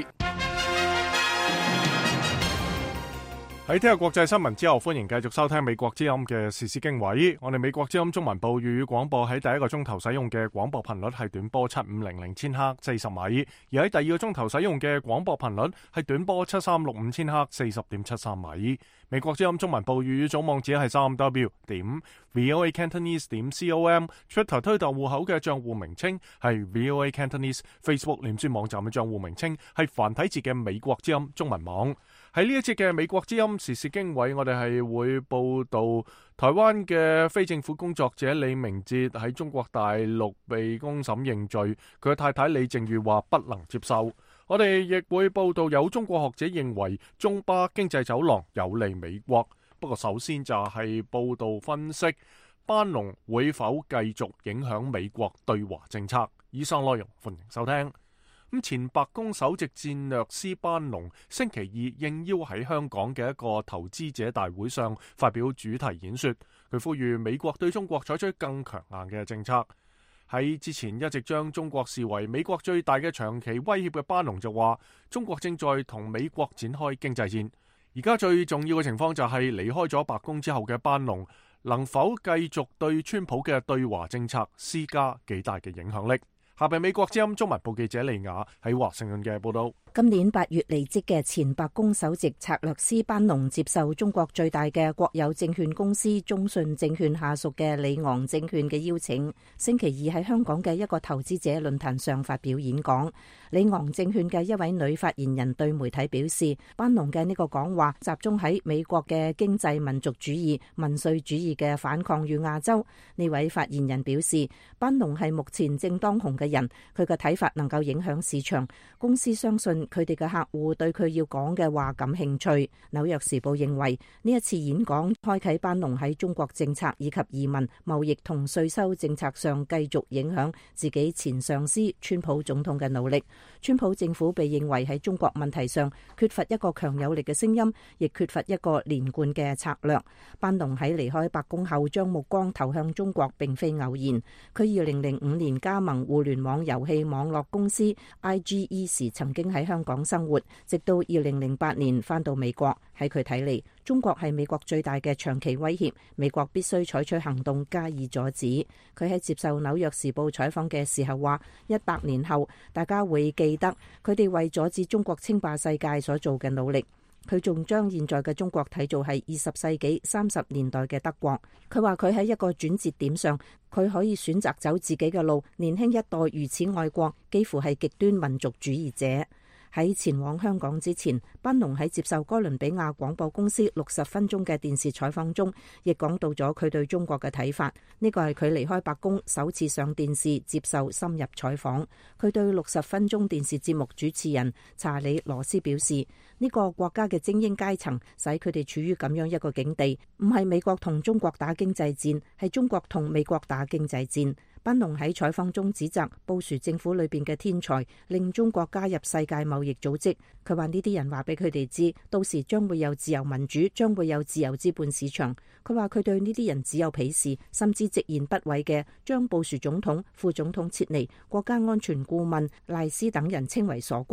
B: 喺聽日國際新聞之後，歡迎繼續收聽美國之音嘅時事經緯。我哋美國之音中文部粵語廣播喺第一個鐘頭使用嘅廣播頻率係短波七五零零千赫四十米，而喺第二個鐘頭使用嘅廣播頻率係短波七三六五千赫四十點七三米。美國之音中文部粵語總網址係三 w 點 voa cantonese 點 com，Twitter 推特戶口嘅賬戶名稱係 voa cantonese，Facebook 臉書網站嘅賬戶名稱係繁體字嘅美國之音中文網。喺呢一節嘅美國之音時事經緯，我哋係會報道台灣嘅非政府工作者李明哲喺中國大陸被公審認罪，佢嘅太太李淨瑜話不能接受。我哋亦會報道有中國學者認為中巴經濟走廊有利美國。不過首先就係報道分析班農會否繼續影響美國對華政策。以上內容歡迎收聽。咁前白宮首席戰略師班農星期二應邀喺香港嘅一個投資者大會上發表主題演說，佢呼籲美國對中國採取更強硬嘅政策。喺之前一直將中國視為美國最大嘅長期威脅嘅班農就話，中國正在同美國展開經濟戰。而家最重要嘅情況就係離開咗白宮之後嘅班農能否繼續對川普嘅對華政策施加幾大嘅影響力。下邊美國之音中文部記者利亞喺華盛頓嘅報道。
F: 今年八月離職嘅前白宮首席策略師班農接受中國最大嘅國有證券公司中信證券下屬嘅里昂證券嘅邀請，星期二喺香港嘅一個投資者論壇上發表演講。里昂證券嘅一位女發言人對媒體表示，班農嘅呢個講話集中喺美國嘅經濟民族主義、民粹主義嘅反抗與亞洲。呢位發言人表示，班農係目前正當紅嘅人，佢嘅睇法能夠影響市場，公司相信佢哋嘅客戶對佢要講嘅話感興趣。紐約時報認為呢一次演講開啟班農喺中國政策以及移民、貿易同稅收政策上繼續影響自己前上司川普總統嘅努力。川普政府被認為喺中國問題上缺乏一個強有力嘅聲音，亦缺乏一個連貫嘅策略。班農喺離開白宮後將目光投向中國並非偶然。佢二零零五年加盟互聯網遊戲網絡公司 I G E 時曾經喺香港生活，直到二零零八年返到美國。喺佢睇嚟，中國係美國最大嘅長期威脅，美國必須採取行動加以阻止。佢喺接受紐約時報採訪嘅時候話，一百年後大家會記得佢哋為阻止中國稱霸世界所做嘅努力。佢仲將現在嘅中國睇做係二十世紀三十年代嘅德國。佢話佢喺一個轉折點上，佢可以選擇走自己嘅路。年輕一代如此愛國，幾乎係極端民族主義者。喺前往香港之前，班農喺接受哥倫比亞廣播公司六十分鐘嘅電視採訪中，亦講到咗佢對中國嘅睇法。呢個係佢離開白宮首次上電視接受深入採訪。佢對六十分鐘電視節目主持人查理羅斯表示，呢個國家嘅精英階層使佢哋處於咁樣一個境地，唔係美國同中國打經濟戰，係中國同美國打經濟戰。班農喺採訪中指責布殊政府裏邊嘅天才令中國加入世界貿易組織。佢話呢啲人話俾佢哋知，到時將會有自由民主，將會有自由資本市場。佢話佢對呢啲人只有鄙視，甚至直言不諱嘅將布殊總統、副總統切尼、國家安全顧問賴斯等人稱為傻瓜。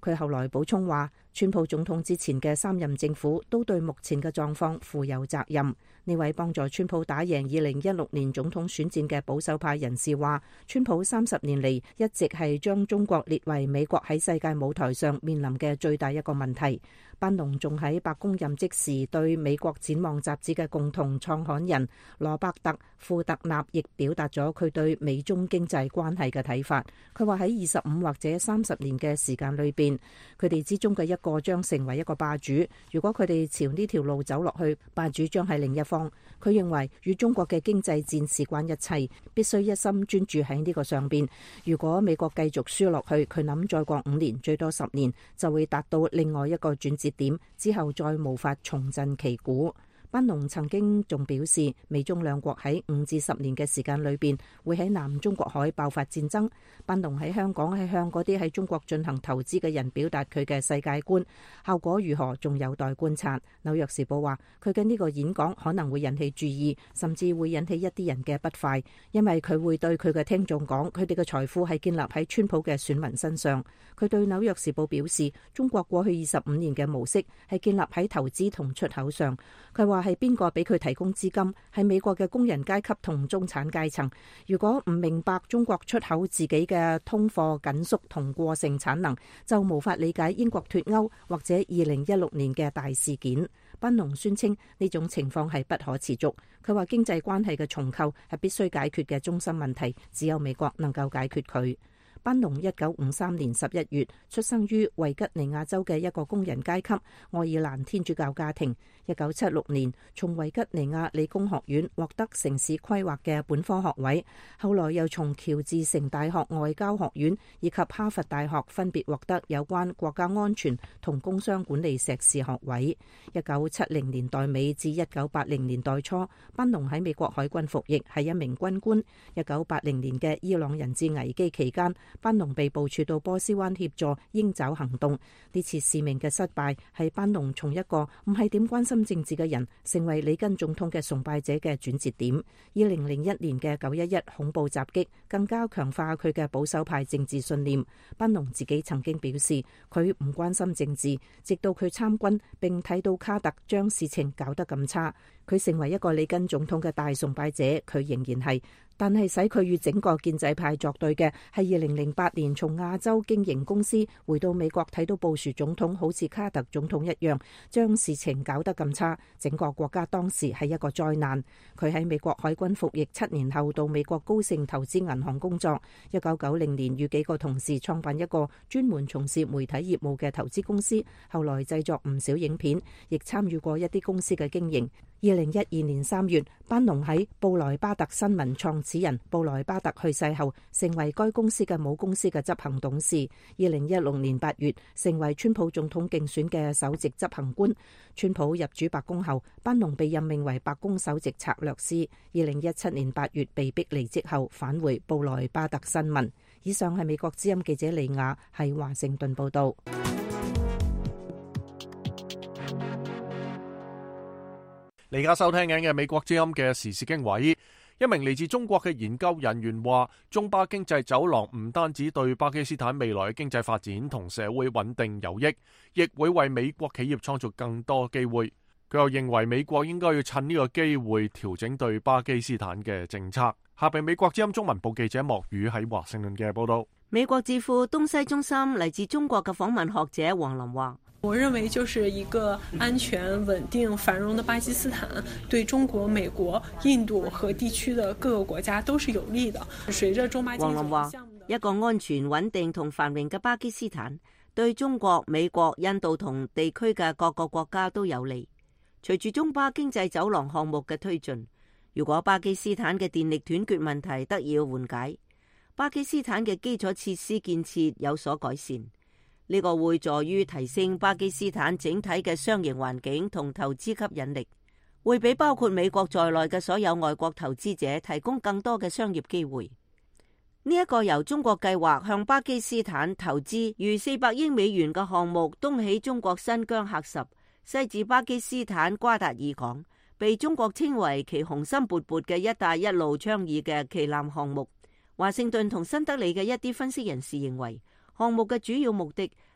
F: 佢後來補充話，川普總統之前嘅三任政府都對目前嘅狀況負有責任。呢位幫助川普打贏二零一六年總統選戰嘅保守派人士話，川普三十年嚟一直係將中國列為美國喺世界舞台上面臨嘅最大一個問題。班農仲喺白宮任職時，對美國展望雜誌嘅共同創刊人羅伯特·庫特納亦表達咗佢對美中經濟關係嘅睇法。佢話喺二十五或者三十年嘅時間裏邊，佢哋之中嘅一個將成為一個霸主。如果佢哋朝呢條路走落去，霸主將係另一方。佢認為與中國嘅經濟戰事關一切，必須一心專注喺呢個上邊。如果美國繼續輸落去，佢諗再過五年，最多十年就會達到另外一個轉折點，之後再無法重振旗鼓。班農曾經仲表示，美中兩國喺五至十年嘅時間裏邊會喺南中國海爆發戰爭。班農喺香港係向嗰啲喺中國進行投資嘅人表達佢嘅世界觀，效果如何仲有待觀察。紐約時報話，佢嘅呢個演講可能會引起注意，甚至會引起一啲人嘅不快，因為佢會對佢嘅聽眾講，佢哋嘅財富係建立喺川普嘅選民身上。佢對紐約時報表示，中國過去二十五年嘅模式係建立喺投資同出口上。佢話係邊個俾佢提供資金？係美國嘅工人階級同中產階層。如果唔明白中國出口自己嘅通貨緊縮同過剩產能，就無法理解英國脫歐或者二零一六年嘅大事件。班農宣稱呢種情況係不可持續。佢話經濟關係嘅重構係必須解決嘅中心問題，只有美國能夠解決佢。班農一九五三年十一月出生於維吉尼亞州嘅一個工人階級愛爾蘭天主教家庭。一九七六年從維吉尼亞理工學院獲得城市規劃嘅本科學位，後來又從喬治城大學外交學院以及哈佛大學分別獲得有關國家安全同工商管理碩士學位。一九七零年代尾至一九八零年代初，班農喺美國海軍服役，係一名軍官。一九八零年嘅伊朗人質危機期間，班農被部署到波斯灣協助鷹爪行動。呢次使命嘅失敗係班農從一個唔係點關心政治嘅人，成為里根總統嘅崇拜者嘅轉折點。二零零一年嘅九一一恐怖襲擊更加強化佢嘅保守派政治信念。班農自己曾經表示，佢唔關心政治，直到佢參軍並睇到卡特將事情搞得咁差。佢成為一個里根總統嘅大崇拜者，佢仍然係。但係使佢與整個建制派作對嘅係二零零八年從亞洲經營公司回到美國，睇到布殊總統好似卡特總統一樣將事情搞得咁差，整個國家當時係一個災難。佢喺美國海軍服役七年後到美國高盛投資銀行工作。一九九零年與幾個同事創辦一個專門從事媒體業務嘅投資公司，後來製作唔少影片，亦參與過一啲公司嘅經營。二零一二年三月，班農喺布萊巴特新聞創始人布萊巴特去世後，成為該公司嘅母公司嘅執行董事。二零一六年八月，成為川普總統競選嘅首席執行官。川普入主白宮後，班農被任命為白宮首席策略師。二零一七年八月被逼離職後，返回布萊巴特新聞。以上係美國之音記者李雅喺華盛頓報道。
B: 你而家收聽緊嘅美國之音嘅時事經緯，一名嚟自中國嘅研究人員話，中巴經濟走廊唔單止對巴基斯坦未來嘅經濟發展同社會穩定有益，亦會為美國企業創造更多機會。佢又認為美國應該要趁呢個機會調整對巴基斯坦嘅政策。下邊美國之音中文部記者莫宇喺華盛頓嘅報道。
N: 美國智庫東西中心嚟自中國嘅訪問學者黃林話，
O: 我認為就是一個安全、穩定、繁榮的巴基斯坦，對中國、美國、印度和地區的各個國家都是有利的。隨着中巴經濟
N: 黃林話，一個安全、穩定同繁榮嘅巴基斯坦，對中國、美國、印度同地區嘅各個國家都有利。隨住中巴經濟走廊項目嘅推進，如果巴基斯坦嘅電力斷絕問題得以緩解，巴基斯坦嘅基礎設施建設有所改善。呢個會助於提升巴基斯坦整體嘅商業環境同投資吸引力，會俾包括美國在內嘅所有外國投資者提供更多嘅商業機會。呢一個由中國計劃向巴基斯坦投資逾四百億美元嘅項目，東起中國新疆喀什，西至巴基斯坦瓜達爾港，被中國稱為其雄心勃勃嘅一帶一路倡議嘅旗艦項目。華盛頓同新德里嘅一啲分析人士認為，項目嘅主要目的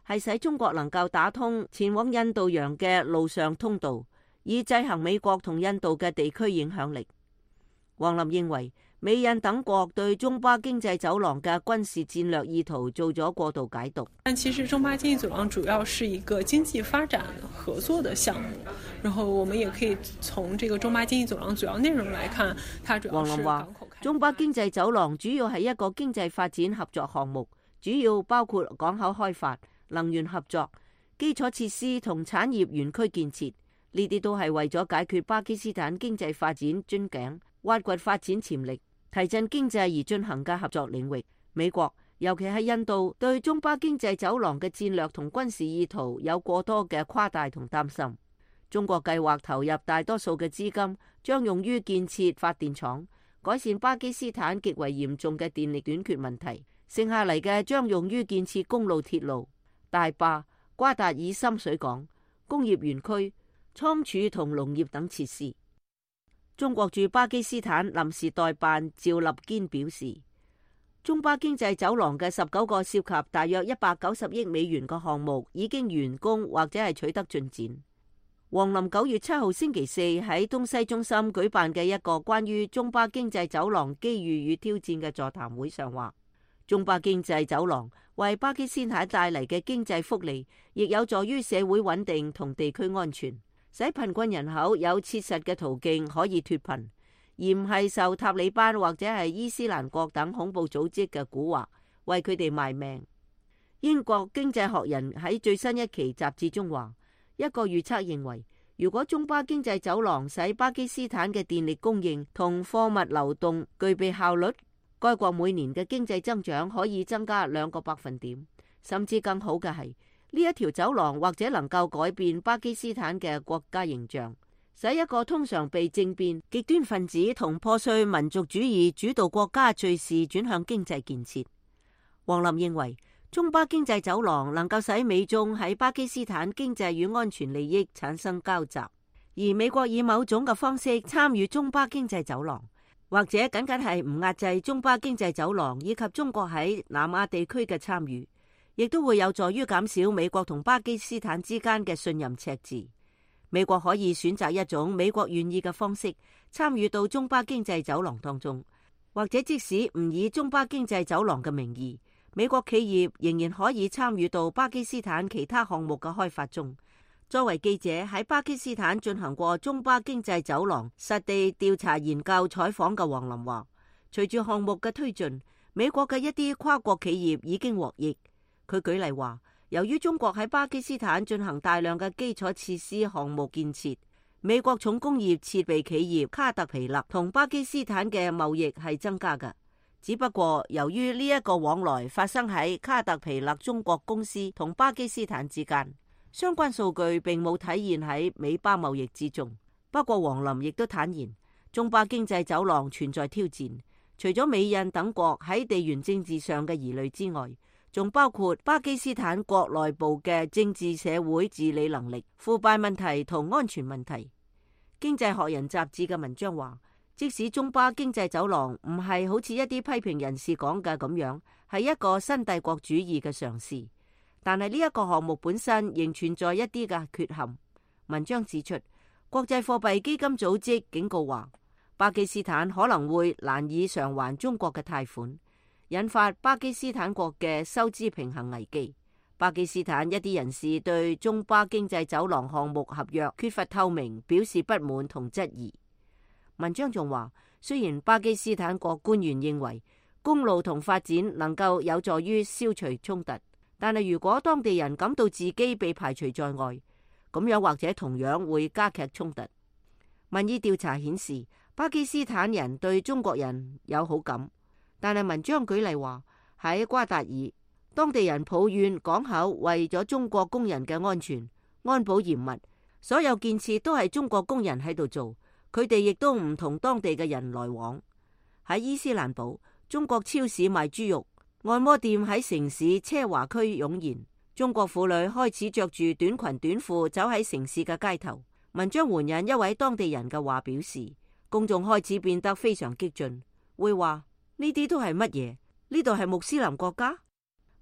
N: 係使中國能夠打通前往印度洋嘅陸上通道，以制衡美國同印度嘅地區影響力。王林認為，美印等國對中巴經濟走廊嘅軍事戰略意圖做咗過度解讀。
O: 但其實中巴經濟走廊主要是一個經濟發展合作的項目，然後我們也可以從這個中巴經濟走廊主要內容來看，它主要是港口開發。王林話，
N: 中巴經濟走廊主要係一個經濟發展合作項目，主要包括港口開發、能源合作、基礎設施同產業園區建設，呢啲都係為咗解決巴基斯坦經濟發展樽頸、挖掘發展潛力、提振經濟而進行嘅合作領域。美國尤其係印度對中巴經濟走廊嘅戰略同軍事意圖有過多嘅誇大同擔心。中國計劃投入大多數嘅資金，將用於建設發電廠，改善巴基斯坦極為嚴重嘅電力短缺問題。剩下嚟嘅將用於建設公路、鐵路、大壩、瓜達爾深水港、工業園區、倉儲同農業等設施。中國駐巴基斯坦臨時代辦趙立堅表示，中巴經濟走廊嘅十九個涉及大約一百九十億美元嘅項目已經完工或者係取得進展。王林九月七號星期四喺東西中心舉辦嘅一個關於中巴經濟走廊機遇與挑戰嘅座談會上話，中巴經濟走廊為巴基斯坦帶嚟嘅經濟福利，亦有助於社會穩定同地區安全，使貧困人口有切實嘅途徑可以脫貧，而唔係受塔利班或者係伊斯蘭國等恐怖組織嘅蠱惑，為佢哋賣命。英國經濟學人喺最新一期雜誌中話，一個預測認為，如果中巴經濟走廊使巴基斯坦嘅電力供應同貨物流動具備效率，該國每年嘅經濟增長可以增加兩個百分點，甚至更好嘅係呢一條走廊或者能夠改變巴基斯坦嘅國家形象，使一個通常被政變、極端分子同破碎民族主義主導國家敘事轉向經濟建設。王林認為，中巴經濟走廊能夠使美中喺巴基斯坦經濟與安全利益產生交集，而美國以某種嘅方式參與中巴經濟走廊，或者僅僅係唔壓制中巴經濟走廊以及中國喺南亞地區嘅參與，亦都會有助於減少美國同巴基斯坦之間嘅信任赤字。美國可以選擇一種美國願意嘅方式參與到中巴經濟走廊當中，或者即使唔以中巴經濟走廊嘅名義，美國企業仍然可以參與到巴基斯坦其他項目嘅開發中。作為記者喺巴基斯坦進行過中巴經濟走廊實地調查研究採訪嘅王林話，隨住項目嘅推進，美國嘅一啲跨國企業已經獲益。佢舉例話，由於中國喺巴基斯坦進行大量嘅基礎設施項目建設，美國重工業設備企業卡特皮勒同巴基斯坦嘅貿易係增加嘅。只不過由於呢一個往來發生喺卡特皮勒中國公司同巴基斯坦之間，相關數據並冇體現喺美巴貿易之中。不過王林亦都坦言，中巴經濟走廊存在挑戰，除咗美印等國喺地緣政治上嘅疑慮之外，仲包括巴基斯坦國內部嘅政治社會治理能力、腐敗問題同安全問題。經濟學人雜誌嘅文章話，即使中巴經濟走廊唔係好似一啲批評人士講嘅咁樣，係一個新帝國主義嘅嘗試，但係呢一個項目本身仍存在一啲嘅缺陷。文章指出，國際貨幣基金組織警告話，巴基斯坦可能會難以償還中國嘅貸款，引發巴基斯坦國嘅收支平衡危機。巴基斯坦一啲人士對中巴經濟走廊項目合約缺乏透明表示不滿同質疑。文章仲話，雖然巴基斯坦國官員認為公路同發展能夠有助於消除衝突，但係如果當地人感到自己被排除在外，咁樣或者同樣會加劇衝突。民意調查顯示，巴基斯坦人對中國人有好感，但係文章舉例話，喺瓜達爾，當地人抱怨港口為咗中國工人嘅安全，安保嚴密，所有建設都係中國工人喺度做。佢哋亦都唔同當地嘅人來往。喺伊斯蘭堡，中國超市賣豬肉，按摩店喺城市奢華區湧現，中國婦女開始着住短裙短褲走喺城市嘅街頭。文章援引一位當地人嘅話表示，公眾開始變得非常激進，會話呢啲都係乜嘢？呢度係穆斯林國家？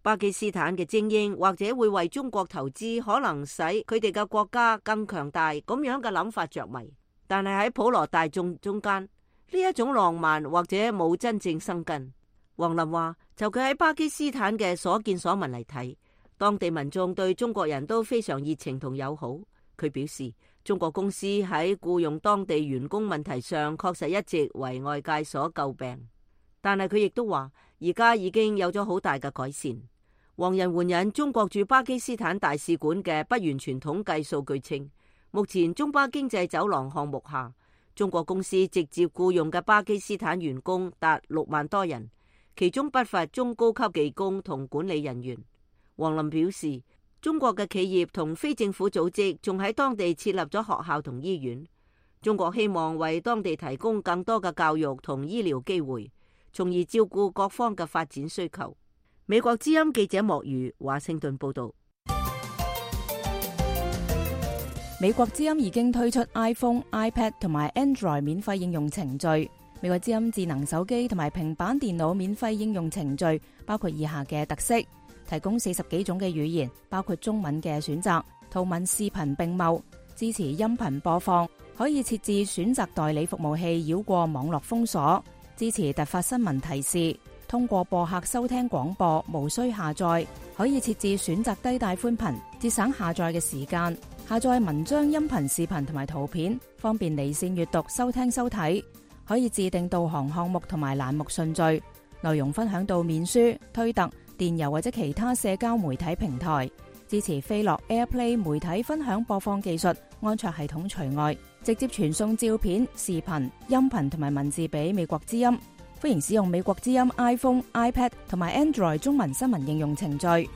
N: 巴基斯坦嘅精英或者會為中國投資，可能使佢哋嘅國家更強大，咁樣嘅諗法着迷。但係喺普羅大眾中間，呢一種浪漫或者冇真正生根。黃林話，就佢喺巴基斯坦嘅所見所聞嚟睇，當地民眾對中國人都非常熱情同友好。佢表示，中國公司喺僱用當地員工問題上確實一直為外界所詬病，但係佢亦都話，而家已經有咗好大嘅改善。黃仁援引中國駐巴基斯坦大使館嘅不完全統計數據稱，目前中巴經濟走廊項目下，中國公司直接僱用嘅巴基斯坦員工達六萬多人，其中不乏中高級技工同管理人員。黃林表示，中國嘅企業同非政府組織仲喺當地設立咗學校同醫院。中國希望為當地提供更多嘅教育同醫療機會，從而照顧各方嘅發展需求。美國之音記者莫如華盛頓報道。
P: 美國之音已經推出 iPhone、iPad 同埋 Android 免費應用程序。美國之音智能手機同埋平板電腦免費應用程序包括以下嘅特色：提供四十幾種嘅語言，包括中文嘅選擇，圖文視頻並茂，支持音頻播放，可以設置選擇代理服務器繞過網絡封鎖，支持突發新聞提示，通過播客收聽廣播，無需下載，可以設置選擇低帶寬頻，節省下載嘅時間，下載文章、音頻、視頻同埋圖片，方便離線閱讀、收聽、收睇，可以自定導航項目同埋欄目順序，內容分享到面書、推特、電郵或者其他社交媒體平台，支持飛樂 AirPlay 媒體分享播放技術，安卓系統除外，直接傳送照片、視頻、音頻同埋文字俾美國之音。歡迎使用美國之音 iPhone、iPad 同埋 Android 中文新聞應用程序。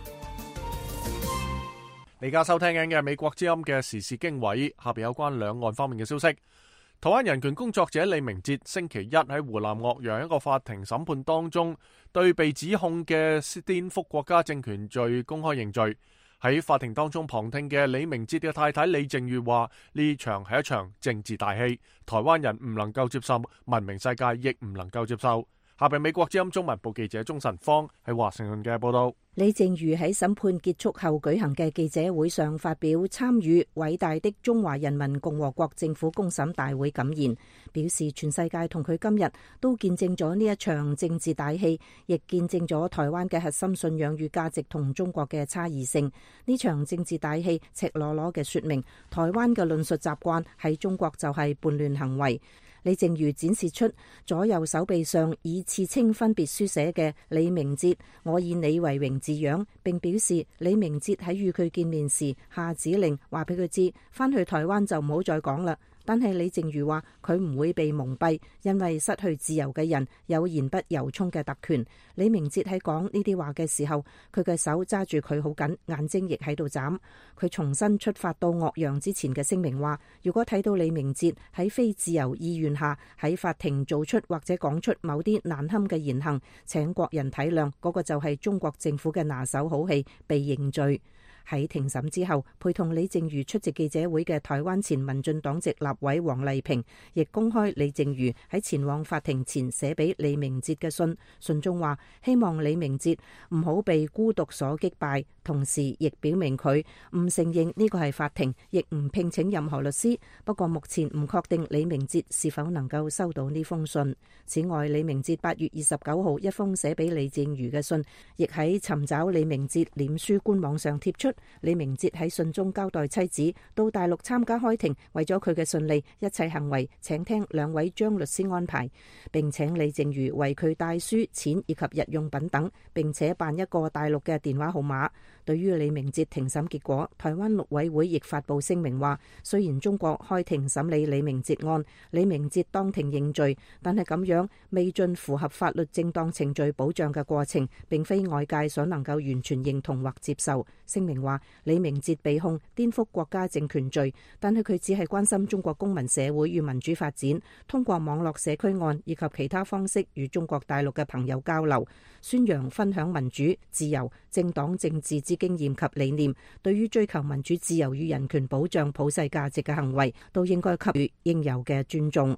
B: 你而家收聽緊嘅美國之音嘅時事經緯，下邊有關兩岸方面嘅消息。台灣人權工作者李明哲星期一喺湖南岳陽一個法庭審判當中，對被指控嘅顛覆國家政權罪公開認罪。喺法庭當中旁聽嘅李明哲嘅太太李淨瑜話：呢場係一場政治大戲，台灣人唔能夠接受，文明世界亦唔能夠接受。下邊美國之音中文部記者鍾晨芳喺華盛頓嘅報道。
F: 李淨瑜喺審判結束後舉行嘅記者會上發表參與偉大的中華人民共和國政府公審大會感言，表示全世界同佢今日都見證咗呢一場政治大戲，亦見證咗台灣嘅核心信仰與價值同中國嘅差異性。呢場政治大戲赤裸裸嘅說明，台灣嘅論述習慣喺中國就係叛亂行為。李淨瑜展示出左右手臂上以刺青分別書寫嘅李明哲我以你為榮字樣，並表示李明哲喺與佢見面時下指令，話俾佢知返去台灣就唔好再講啦。但係李淨瑜話佢唔會被蒙蔽，因為失去自由嘅人有言不由衷嘅特權。李明哲喺講呢啲話嘅時候，佢嘅手揸住佢好緊，眼睛亦喺度眨。佢重新出發到岳陽之前嘅聲明話，如果睇到李明哲喺非自由意願下喺法庭做出或者講出某啲難堪嘅言行，請國人體諒，嗰個就係中國政府嘅拿手好戲，被認罪。喺庭審之後，陪同李淨瑜出席記者會嘅台灣前民進黨籍立委黃麗萍亦公開李淨瑜喺前往法庭前寫俾李明哲嘅信，信中話希望李明哲唔好被孤獨所擊敗，同時亦表明佢唔承認呢個係法庭，亦唔聘請任何律師。不過目前唔確定李明哲是否能夠收到呢封信。此外，李明哲八月二十九號一封寫俾李淨瑜嘅信，亦喺尋找李明哲臉書官網上貼出。李明哲喺信中交代妻子到大陸參加開庭，為咗佢嘅順利，一切行為請聽兩位張律師安排，並請李淨瑜為佢帶書、錢以及日用品等，並且辦一個大陸嘅電話號碼。對於李明哲庭審結果，台灣陸委會亦發布聲明話，雖然中國開庭審理李明哲案，李明哲當庭認罪，但係咁樣未盡符合法律正當程序保障嘅過程，並非外界所能夠完全認同或接受。聲明話，李明哲被控顛覆國家政權罪，但係佢只係關心中國公民社會與民主發展，通過網絡社區案以及其他方式與中國大陸嘅朋友交流，宣揚分享民主、自由、政黨政治之經驗及理念。對於追求民主自由與人權保障普世價值嘅行為，都應該給予應有嘅尊重。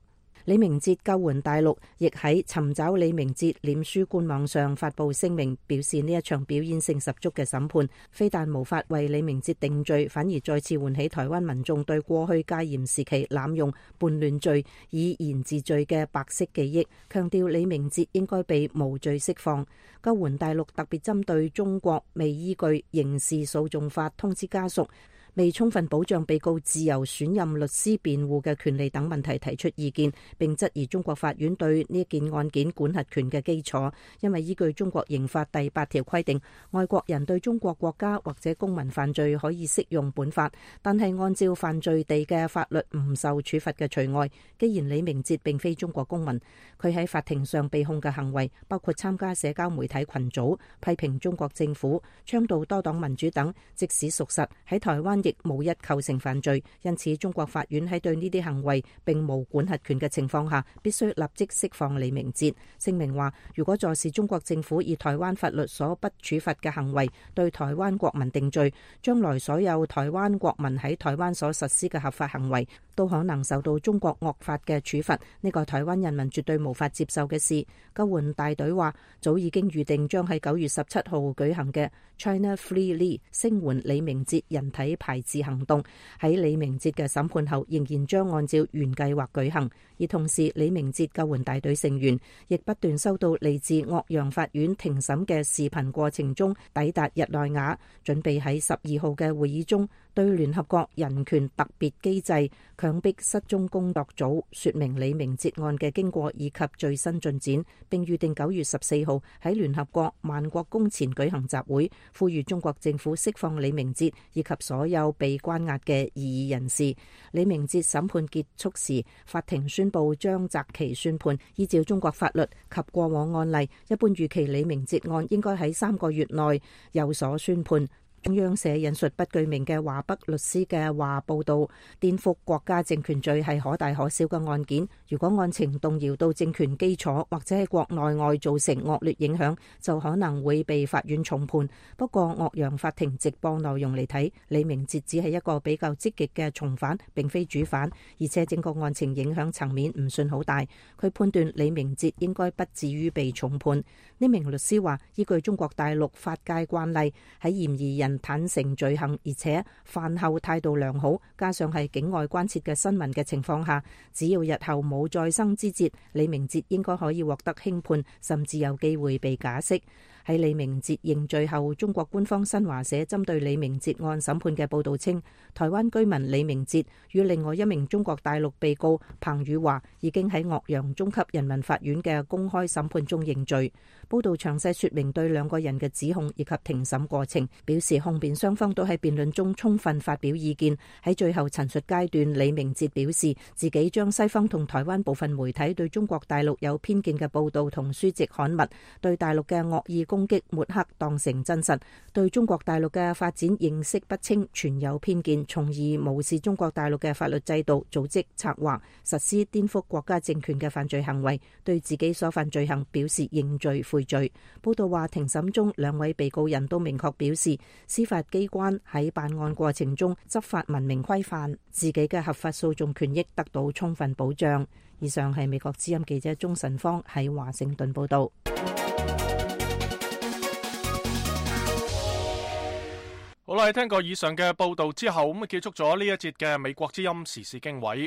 F: 李明哲救援大陸亦喺尋找李明哲臉書官網上發布聲明，表示呢一場表演性十足嘅審判非但無法為李明哲定罪，反而再次喚起台灣民眾對過去戒嚴時期濫用叛亂罪以言治罪嘅白色記憶，強調李明哲應該被無罪釋放。救援大陸特別針對中國未依據刑事訴訟法通知家屬，未充分保障被告自由選任律師辯護嘅權利等問題提出意見，並質疑中國法院對呢件案件管轄權嘅基礎，因為依據中國刑法第八條規定，外國人對中國國家或者公民犯罪可以適用本法，但係按照犯罪地嘅法律唔受處罰嘅除外。既然李明哲並非中國公民，佢喺法庭上被控嘅行為包括參加社交媒體群組、批評中國政府、倡導多黨民主等，即使屬實，喺台灣亦無一構成犯罪，因此中國法院喺對呢啲行為並無管轄權嘅情況下，必須立即釋放李明哲。聲明話，如果坐視中國政府以台灣法律所不處罰嘅行為對台灣國民定罪，將來所有台灣國民喺台灣所實施嘅合法行為都可能受到中國惡法嘅處罰，呢個台灣人民絕對無法接受嘅事。救援大隊話，早已經預定將喺九月十七號舉行嘅 China Free Lee 聲援李明哲人體排字行動，喺李明哲嘅審判後仍然將按照原計劃舉行。而同時，李明哲救援大隊成員亦不斷收到嚟自岳陽法院庭審嘅視頻過程中抵達日內瓦，準備喺十二號嘅會議中對聯合國人權特別機制強迫失蹤工作組說明李明哲案嘅經過以及最新進展，並預定九月十四號喺聯合國萬國宮前舉行集會，呼籲中國政府釋放李明哲以及所有被關押嘅異議人士。李明哲審判結束時，法庭宣布將擇期宣判。依照中國法律及過往案例，一般預期李明哲案應該喺三個月內有所宣判。中央社引述不具名嘅華北律師嘅話報道，顛覆國家政權罪係可大可小嘅案件，如果案情動搖到政權基礎或者喺國內外造成惡劣影響，就可能會被法院重判。不過岳陽法庭直播內容嚟睇，李明哲只係一個比較積極嘅從犯，並非主犯，而且整個案情影響層面唔算好大。佢判斷李明哲應該不至於被重判。呢名律師話，依據中國大陸法界慣例，喺嫌疑人坦承罪行，而且犯後態度良好，加上係境外關切嘅新聞嘅情況下，只要日後冇再生枝節，李明哲應該可以獲得輕判，甚至有機會被假釋。喺李明哲認罪後，中國官方新華社針對李明哲案審判嘅報導稱，台灣居民李明哲與另外一名中國大陸被告彭宇華已經喺岳陽中級人民法院嘅公開審判中認罪。報導詳細說明對兩個人嘅指控以及庭審過程，表示控辯雙方都喺辯論中充分發表意見。喺最後陳述階段，李明哲表示自己將西方同台灣部分媒體對中國大陸有偏見嘅報導同書籍刊物，對大陸嘅惡意攻擊抹黑當成真實，對中國大陸嘅發展認識不清，存有偏見，從而無視中國大陸嘅法律制度，組織策劃實施顛覆國家政權嘅犯罪行為，對自己所犯罪行表示認罪悔罪。報道話，庭審中兩位被告人都明確表示，司法機關喺辦案過程中執法文明規範，自己嘅合法訴訟權益得到充分保障。以上係美國之音記者鍾晨芳喺華盛頓報道。
B: 好啦，聽過以上嘅報道之後，咁啊結束咗呢一節嘅美國之音時事經緯。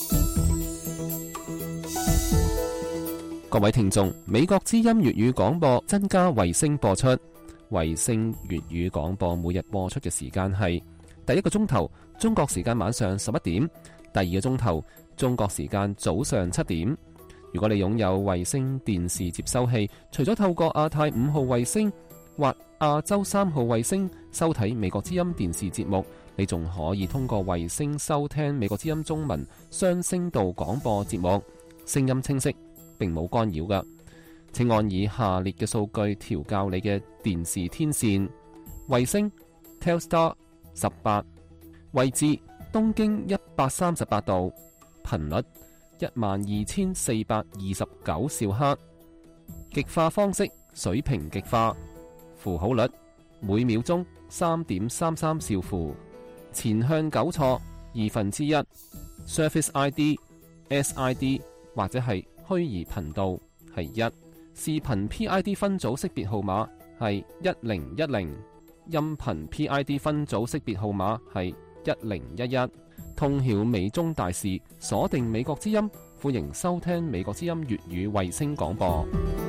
D: 各位聽眾，美國之音粵語廣播增加衛星播出，衛星粵語廣播每日播出嘅時間係第一個鐘頭中國時間晚上十一點，第二個鐘頭中國時間早上七點。如果你擁有衛星電視接收器，除咗透過亞太五號衛星或亞洲三號衛星收睇美國之音電視節目，你仲可以通過衛星收聽美國之音中文雙聲道廣播節目，聲音清晰，並冇干擾㗎。請按以下列嘅數據調校你嘅電視天線：衛星 Telstar 十八，位置東經一百三十八度，頻率一萬二千四百二十九兆赫，極化方式水平極化，符號率每秒鐘三點三三兆符，前向糾錯二分之一，Surface I D S I D 或者係虛擬頻道係一，視頻 P I D 分組識別號碼係一零一零，音頻 P I D 分組識別號碼係一零一一。通曉美中大事，鎖定美國之音，歡迎收聽美國之音粵語衛星廣播。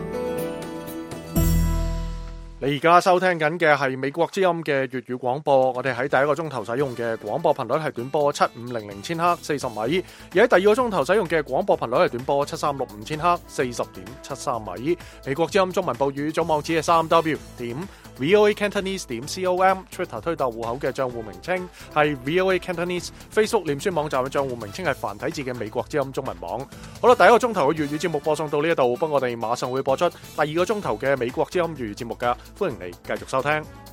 B: 你而家收聽緊嘅係美國之音嘅粵語廣播，我哋喺第一個鐘頭使用嘅廣播頻率係短波七五零零千赫四十米，而喺第二個鐘頭使用嘅廣播頻率係短波七三六五千赫四十點七三米。美國之音中文報語總網址係三 W 點 V O A Cantonese 點 com，Twitter 推特戶口嘅賬戶名稱係 V O A Cantonese，Facebook 臉書網站嘅賬戶名稱係繁體字嘅美國之音中文網。好啦，第一個鐘頭嘅粵語節目播送到呢一度，不過我哋馬上會播出第二個鐘頭嘅美國之音粵語節目噶。歡迎你繼續收聽。